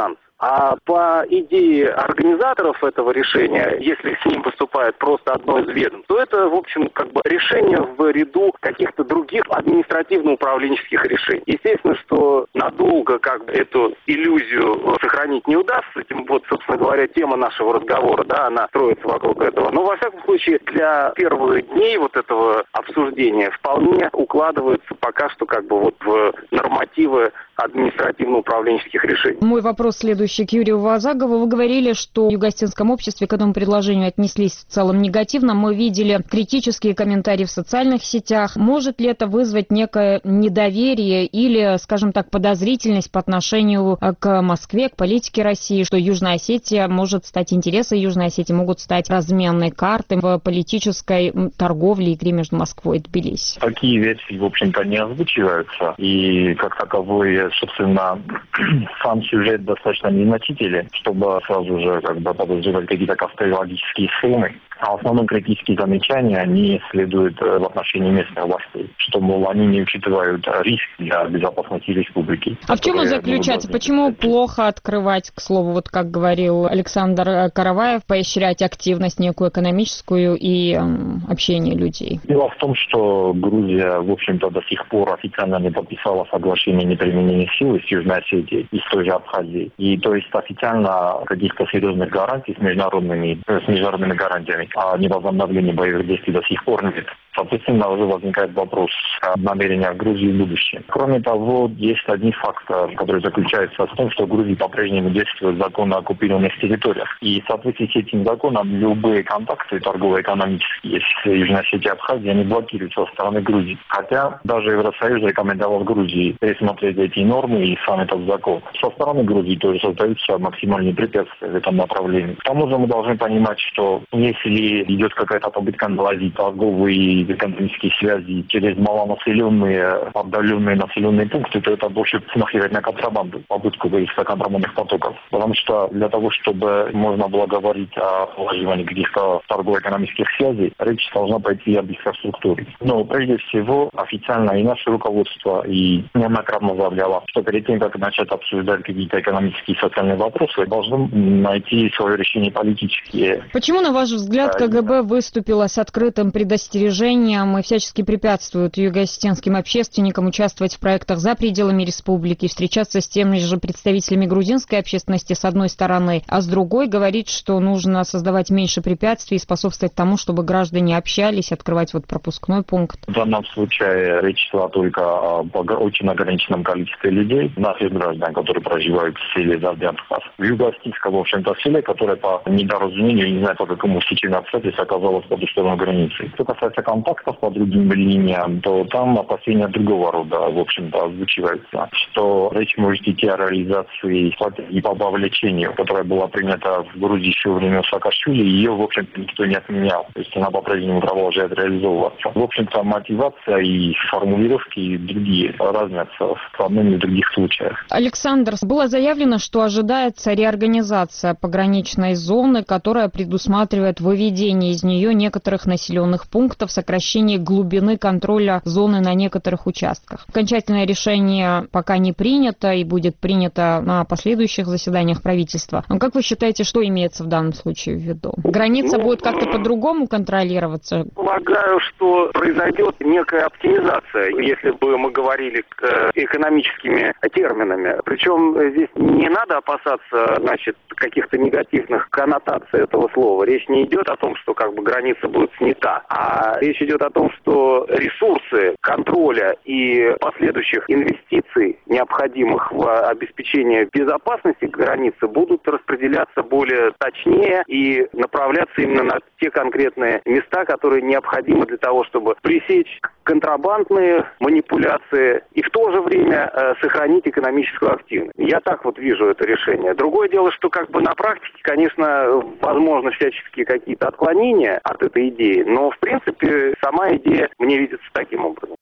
А по идее организаторов этого решения, если с ним выступает просто одно из ведомств, то это, в общем, как бы решение в ряду каких-то других административно-управленческих решений. Естественно, что надолго как бы эту иллюзию сохранить не удастся. Этим, вот, собственно говоря, тема нашего разговора, да, она строится вокруг этого. Но, во всяком случае, для первых дней вот этого обсуждения вполне укладывается пока что как бы вот в нормативы административно-управленческих решений. Мой вопрос следующий к Юрию Вазагову. Вы говорили, что в юго-осетинском обществе к этому предложению отнеслись в целом негативно. Мы видели критические комментарии в социальных сетях. Может ли это вызвать некое недоверие или, скажем так, подозрительность по отношению к Москве, к политике России, что Южная Осетия может стать, интересы Южной Осетии могут стать разменной картой в политической торговле, игре между Москвой и Тбилиси? Такие версии, в общем-то, не озвучиваются. И, как таковой, собственно, сам сюжет достаточно незначителен, чтобы сразу же как бы подозревать какие-то конспирологические схемы. А основные критические замечания, они следуют в отношении местных властей, что, мол, они не учитывают риск для безопасности республики. А в чем он заключается? Почему плохо открывать, к слову, вот как говорил Александр Караваев, поощрять активность некую экономическую и эм, общение людей? Дело в том, что Грузия, в общем-то, до сих пор официально не подписала соглашение о неприменении силы с Южной Осетией и с той же Абхазией. И то есть официально каких-то серьезных гарантий с международными, с международными гарантиями о невозобновлении боевых действий до сих пор нет. Соответственно, уже возникает вопрос о намерениях Грузии в будущем. Кроме того, есть один фактор, который заключается в том, что в Грузии по-прежнему действует закон о оккупированных территориях. И в соответствии с этим законом любые контакты торгово-экономические с Южной Осетией и Абхазией, они блокируются со стороны Грузии. Хотя даже Евросоюз рекомендовал Грузии пересмотреть эти нормы и сам этот закон. Со стороны Грузии тоже создаются максимальные препятствия в этом направлении. К тому же мы должны понимать, что если идет какая-то попытка наладить торговые и экономические связи через малонаселенные, отдаленные населенные пункты, то это больше смахивает на контрабанду, попытку выезда контрабандных потоков. Потому что для того, чтобы можно было говорить о налаживании каких-то торгово-экономических связей, речь должна пойти об инфраструктуре. Но прежде всего официально и наше руководство и неоднократно заявляло, что перед тем, как начать обсуждать какие-то экономические и социальные вопросы, должны найти свое решение политические. Почему, на ваш взгляд, КГБ выступила с открытым предостережением и всячески препятствует юго-осетинским общественникам участвовать в проектах за пределами республики, встречаться с теми же представителями грузинской общественности с одной стороны, а с другой говорит, что нужно создавать меньше препятствий и способствовать тому, чтобы граждане общались, открывать вот пропускной пункт? В данном случае речь шла только об очень ограниченном количестве людей, наших граждан, которые проживают в селе Завдянскас. В юго-осетинском, в общем-то, селе, которое по недоразумению, не знаю по какому стечению обстоятельств, оказалось по ту сторону границы. Что касается контактов по другим линиям, то там опасения другого рода, в общем-то, озвучиваются, что речь может идти о реализации стратегии по вовлечению, которая была принята в Грузии еще во время Саакашвили, и ее, в общем-то, никто не отменял. То есть она по-прежнему продолжает реализовываться. В общем-то, мотивация и формулировки другие разнятся в одном и в других случаях. Александр, было заявлено, что ожидается реорганизация пограничной зоны, которая предусматривает выведение из нее некоторых населенных пунктов, сокращение глубины контроля зоны на некоторых участках. Окончательное решение пока не принято и будет принято на последующих заседаниях правительства. Но как вы считаете, что имеется в данном случае в виду? Граница ну, будет как-то по-другому контролироваться? Полагаю, что произойдет некая оптимизация, если бы мы говорили экономическими терминами. Причем здесь не надо опасаться, значит, каких-то негативных коннотаций этого слова. Речь не идет о том, что как бы граница будет снята, а речь идет о том, что ресурсы контроля и последующих инвестиций, необходимых в обеспечение безопасности границы, будут распределяться более точнее и направляться именно на те конкретные места, которые необходимы для того, чтобы пресечь контрабандные манипуляции и в то же время э, сохранить экономическую активность. Я так вот вижу это решение. Другое дело, что как бы на практике, конечно, возможно всяческие какие-то отклонения от этой идеи, но в принципе сама идея мне видится таким образом.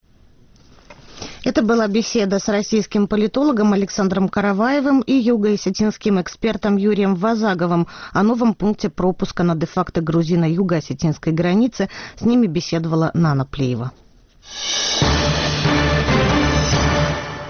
Это была беседа с российским политологом Александром Караваевым и юго-осетинским экспертом Юрием Вазаговым о новом пункте пропуска на де-факто грузино-юго-осетинской границе. С ними беседовала Нана Плеева.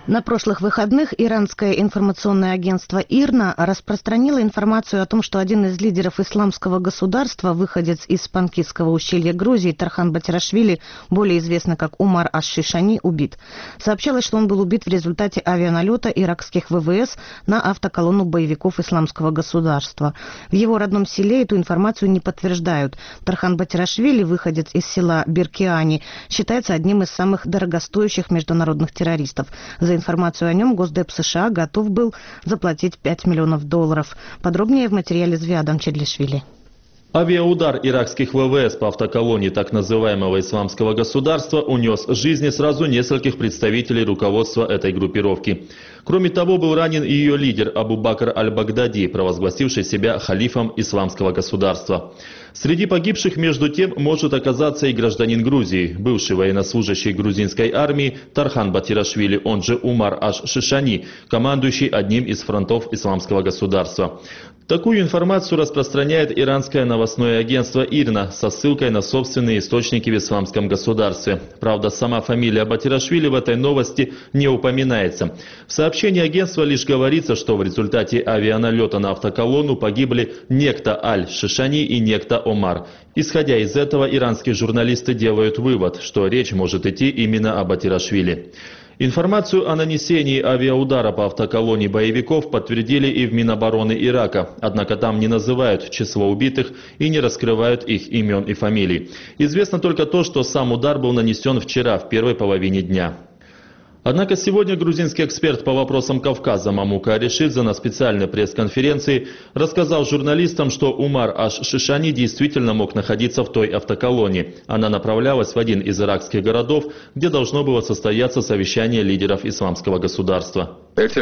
На прошлых выходных иранское информационное агентство ИРНА распространило информацию о том, что один из лидеров исламского государства, выходец из Панкисского ущелья Грузии, Тархан Батирашвили, более известный как Умар аш-Шишани, убит. Сообщалось, что он был убит в результате авианалета иракских ВВС на автоколонну боевиков исламского государства. В его родном селе эту информацию не подтверждают. Тархан Батирашвили, выходец из села Биркиани, считается одним из самых дорогостоящих международных террористов. За информацию о нем Госдеп США готов был заплатить пять миллионов долларов. Подробнее в материале Звиадан Чедлишвили. Авиаудар иракских ВВС по автоколонии так называемого исламского государства унес жизни сразу нескольких представителей руководства этой группировки. Кроме того, был ранен и ее лидер Абу Бакр аль-Багдади, провозгласивший себя халифом исламского государства. Среди погибших, между тем, может оказаться и гражданин Грузии, бывший военнослужащий грузинской армии Тархан Батирашвили, он же Умар аш-Шишани, командующий одним из фронтов исламского государства. Такую информацию распространяет иранское новостное агентство ИРНА со ссылкой на собственные источники в исламском государстве. Правда, сама фамилия Батирашвили в этой новости не упоминается. В сообщении агентства лишь говорится, что в результате авианалета на автоколонну погибли некто Аль-Шишани и некто Омар. Исходя из этого, иранские журналисты делают вывод, что речь может идти именно о Батирашвили. Информацию о нанесении авиаудара по автоколонне боевиков подтвердили и в Минобороны Ирака, однако там не называют число убитых и не раскрывают их имен и фамилий. Известно только то, что сам удар был нанесен вчера в первой половине дня. Однако сегодня грузинский эксперт по вопросам Кавказа Мамука Аришидзе на специальной пресс-конференции рассказал журналистам, что Умар аш-Шишани действительно мог находиться в той автоколонне. Она направлялась в один из иракских городов, где должно было состояться совещание лидеров исламского государства.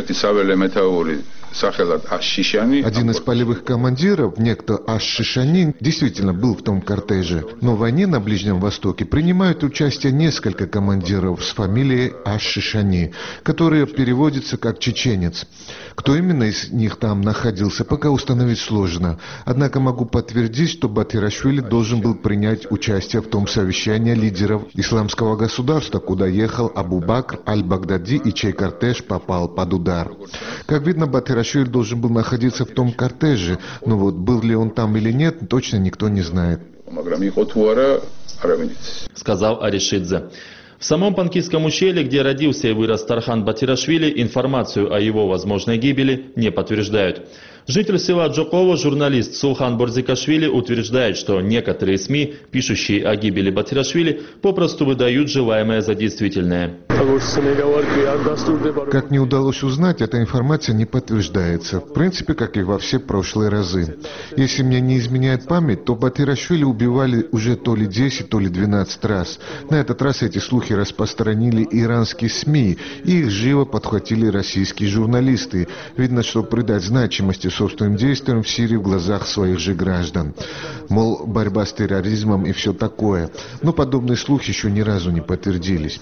Один из полевых командиров, некто аш-Шишани, действительно был в том кортеже. Но в войне на Ближнем Востоке принимают участие несколько командиров с фамилией аш-Шишани, которые переводятся как чеченец. Кто именно из них там находился, пока установить сложно. Однако могу подтвердить, что Батирашвили должен был принять участие в том совещании лидеров исламского государства, куда ехал Абу Бакр аль-Багдади и чей кортеж попал под удар. Как видно, Батирашвили должен был находиться в том кортеже, но вот был ли он там или нет, точно никто не знает. Сказал Аришидзе. В самом Панкисском ущелье, где родился и вырос Тархан Батирашвили, информацию о его возможной гибели не подтверждают. Житель села Джоково, журналист Сулхан Борзикашвили, утверждает, что некоторые СМИ, пишущие о гибели Батирашвили, попросту выдают желаемое за действительное. Как не удалось узнать, эта информация не подтверждается. В принципе, как и во все прошлые разы. Если мне не изменяет память, то Батирашвили убивали уже то ли десять, то ли двенадцать раз. На этот раз эти слухи распространили иранские СМИ, и их живо подхватили российские журналисты. Видно, что придать значимости собственным действиям в Сирии в глазах своих же граждан. Мол, борьба с терроризмом и все такое. Но подобные слухи еще ни разу не подтвердились.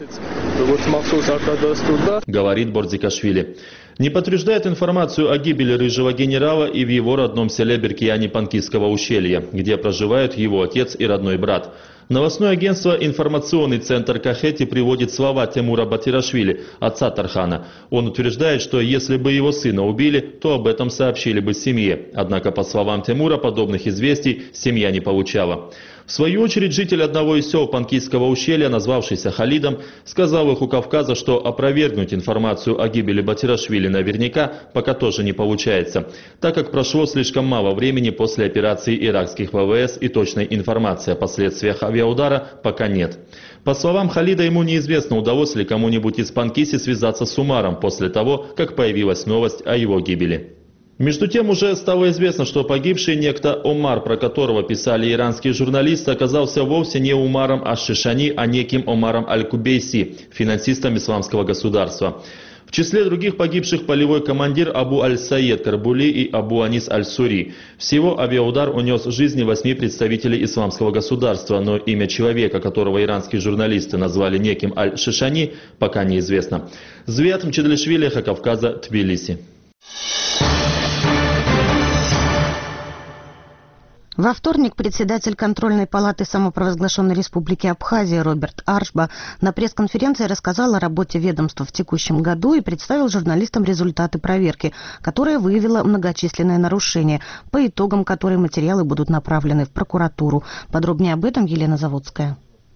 Говорит Борзикашвили. Не подтверждает информацию о гибели рыжего генерала и в его родном селе Биркиани Панкисского ущелья, где проживают его отец и родной брат. Новостное агентство «Информационный центр Кахети» приводит слова Тимура Батирашвили, отца Тархана. Он утверждает, что если бы его сына убили, то об этом сообщили бы семье. Однако, по словам Тимура, подобных известий семья не получала. В свою очередь, житель одного из сел Панкисского ущелья, назвавшийся Халидом, сказал в Эху Кавказа, что опровергнуть информацию о гибели Батирашвили наверняка пока тоже не получается, так как прошло слишком мало времени после операции иракских ВВС и точной информации о последствиях авиаудара пока нет. По словам Халида, ему неизвестно, удалось ли кому-нибудь из Панкиси связаться с Умаром после того, как появилась новость о его гибели. Между тем уже стало известно, что погибший некто Омар, про которого писали иранские журналисты, оказался вовсе не Умаром аш-Шишани, а неким Омаром аль-Кубейси, финансистом исламского государства. В числе других погибших полевой командир Абу аль-Саед Карбули и Абу Анис аль-Сури. Всего авиаудар унес жизни восьми представителей исламского государства, но имя человека, которого иранские журналисты назвали неким аль-Шишани, пока неизвестно. Звиат Чедлишвили, Эхо Кавказа, Тбилиси. Во вторник председатель контрольной палаты самопровозглашенной республики Абхазия Роберт Аршба на пресс-конференции рассказал о работе ведомства в текущем году и представил журналистам результаты проверки, которая выявила многочисленные нарушения, по итогам которой материалы будут направлены в прокуратуру. Подробнее об этом Елена Заводская.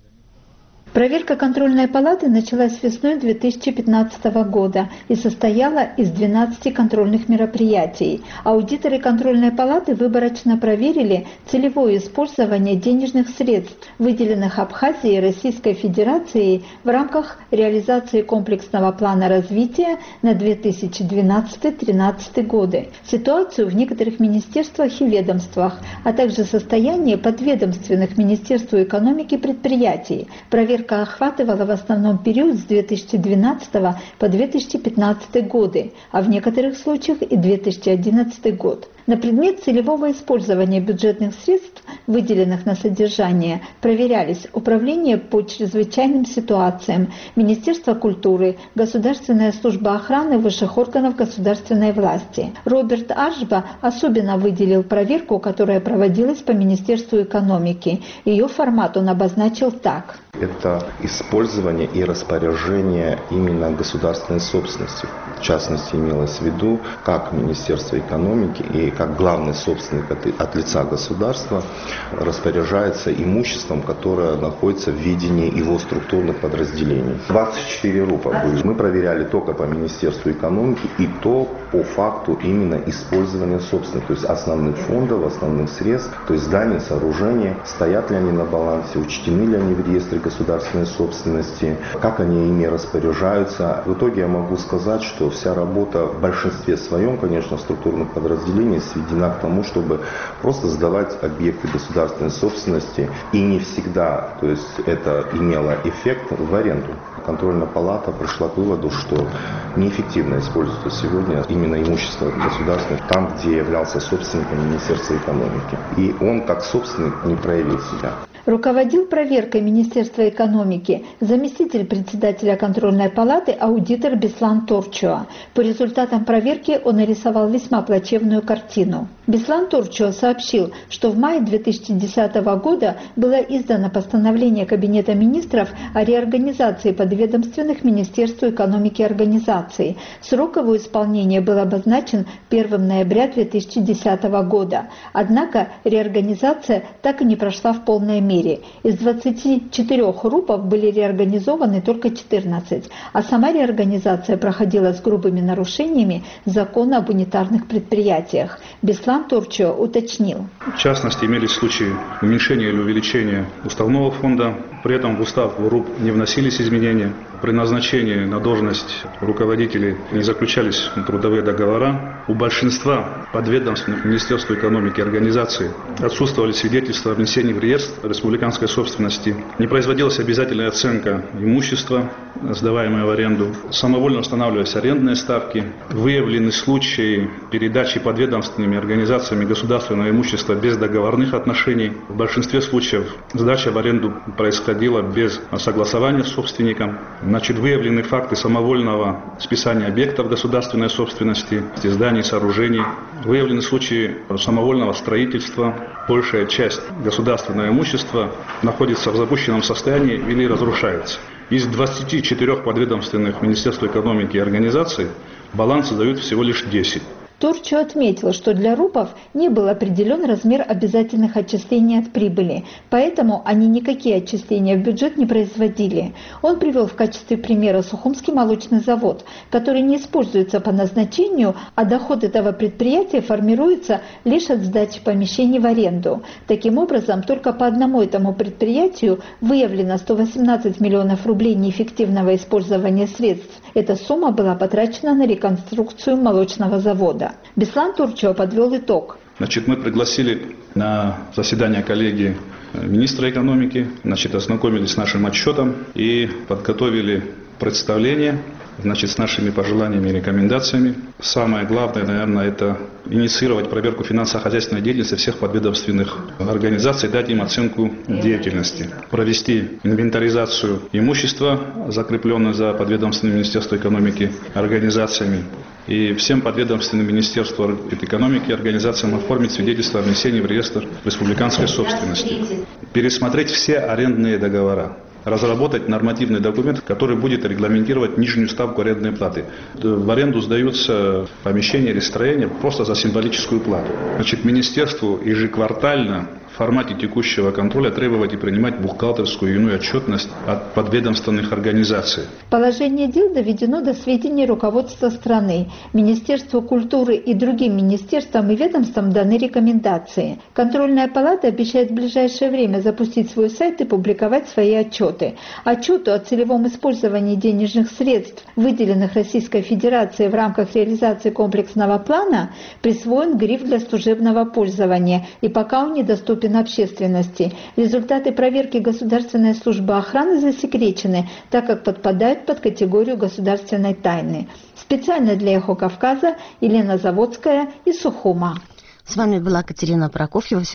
Проверка контрольной палаты началась весной две тысячи пятнадцатого года и состояла из двенадцати контрольных мероприятий. Аудиторы контрольной палаты выборочно проверили целевое использование денежных средств, выделенных Абхазией и Российской Федерацией в рамках реализации комплексного плана развития на две тысячи двенадцатый — две тысячи тринадцатый годы, ситуацию в некоторых министерствах и ведомствах, а также состояние подведомственных Министерству экономики предприятий. Проверка охватывала в основном период с две тысячи двенадцатого по две тысячи пятнадцатый годы, а в некоторых случаях и две тысячи одиннадцатый год. На предмет целевого использования бюджетных средств, выделенных на содержание, проверялись Управление по чрезвычайным ситуациям, Министерство культуры, Государственная служба охраны высших органов государственной власти. Роберт Аршба особенно выделил проверку, которая проводилась по Министерству экономики. Ее формат он обозначил так. Это использование и распоряжение именно государственной собственностью. В частности, имелось в виду, как Министерство экономики и как главный собственник от, от лица государства распоряжается имуществом, которое находится в видении его структурных подразделений. двадцать четыре РУПа были. Мы проверяли только по Министерству экономики и то по факту именно использования собственных, то есть основных фондов, основных средств, то есть зданий, сооружений, стоят ли они на балансе, учтены ли они в реестре государственной собственности, как они ими распоряжаются. В итоге я могу сказать, что вся работа в большинстве своем, конечно, структурных подразделений сведена к тому, чтобы просто сдавать объекты государственной собственности, и не всегда, то есть это имело эффект, в аренду. Контрольная палата пришла к выводу, что неэффективно используется сегодня именно имущество государственное там, где являлся собственником Министерства экономики. И он как собственник не проявил себя. Руководил проверкой Министерства экономики заместитель председателя контрольной палаты аудитор Беслан Торчуа. По результатам проверки он нарисовал весьма плачевную картину. Беслан Торчуа сообщил, что в мае две тысячи десятого года было издано постановление Кабинета министров о реорганизации подведомственных Министерству экономики организаций. Срок его исполнения был обозначен первого ноября две тысячи десятого года. Однако реорганизация так и не прошла в полной мере. Из двадцати четырёх РУПов были реорганизованы только четырнадцать, а сама реорганизация проходила с грубыми нарушениями закона об унитарных предприятиях. Беслан Торчуа уточнил. В частности, имелись случаи уменьшения или увеличения уставного фонда, при этом в устав РУП не вносились изменения. При назначении на должность руководителей не заключались трудовые договора. У большинства подведомственных Министерству экономики организаций отсутствовали свидетельства о внесении в реестр республиканской собственности. Не производилась обязательная оценка имущества, сдаваемое в аренду. Самовольно устанавливались арендные ставки. Выявлены случаи передачи подведомственными организациями государственного имущества без договорных отношений. В большинстве случаев сдача в аренду происходила без согласования с собственником. Значит, выявлены факты самовольного списания объектов государственной собственности, зданий, сооружений. Выявлены случаи самовольного строительства. Большая часть государственного имущества находится в запущенном состоянии или разрушается. Из двадцати четырёх подведомственных Министерству экономики и организаций балансы дают всего лишь десять. Торчуа отметил, что для РУПов не был определен размер обязательных отчислений от прибыли, поэтому они никакие отчисления в бюджет не производили. Он привел в качестве примера Сухумский молочный завод, который не используется по назначению, а доход этого предприятия формируется лишь от сдачи помещений в аренду. Таким образом, только по одному этому предприятию выявлено сто восемнадцать миллионов рублей неэффективного использования средств. Эта сумма была потрачена на реконструкцию молочного завода. Беслан Торчуа подвел итог. Значит, мы пригласили на заседание коллегии министра экономики, значит, ознакомились с нашим отчетом и подготовили представление, значит, с нашими пожеланиями и рекомендациями. Самое главное, наверное, это инициировать проверку финансово-хозяйственной деятельности всех подведомственных организаций, дать им оценку деятельности, провести инвентаризацию имущества, закрепленного за подведомственным Министерством экономики организациями, И всем подведомственным Министерству экономики и организациям оформить свидетельство о внесении в реестр республиканской собственности. Пересмотреть все арендные договора. Разработать нормативный документ, который будет регламентировать нижнюю ставку арендной платы. В аренду сдаются помещения или строения просто за символическую плату. Значит, министерству ежеквартально в формате текущего контроля требовать и принимать бухгалтерскую и иную отчетность от подведомственных организаций. Положение дел доведено до сведения руководства страны. Министерству культуры и другим министерствам и ведомствам даны рекомендации. Контрольная палата обещает в ближайшее время запустить свой сайт и публиковать свои отчеты. Отчету о целевом использовании денежных средств, выделенных Российской Федерацией в рамках реализации комплексного плана, присвоен гриф для служебного пользования, и пока он недоступен общественности. Результаты проверки Государственной службы охраны засекречены, так как подпадают под категорию государственной тайны. Специально для «Эхо Кавказа» Елена Заводская из Сухума. С вами была Катерина Прокофьева.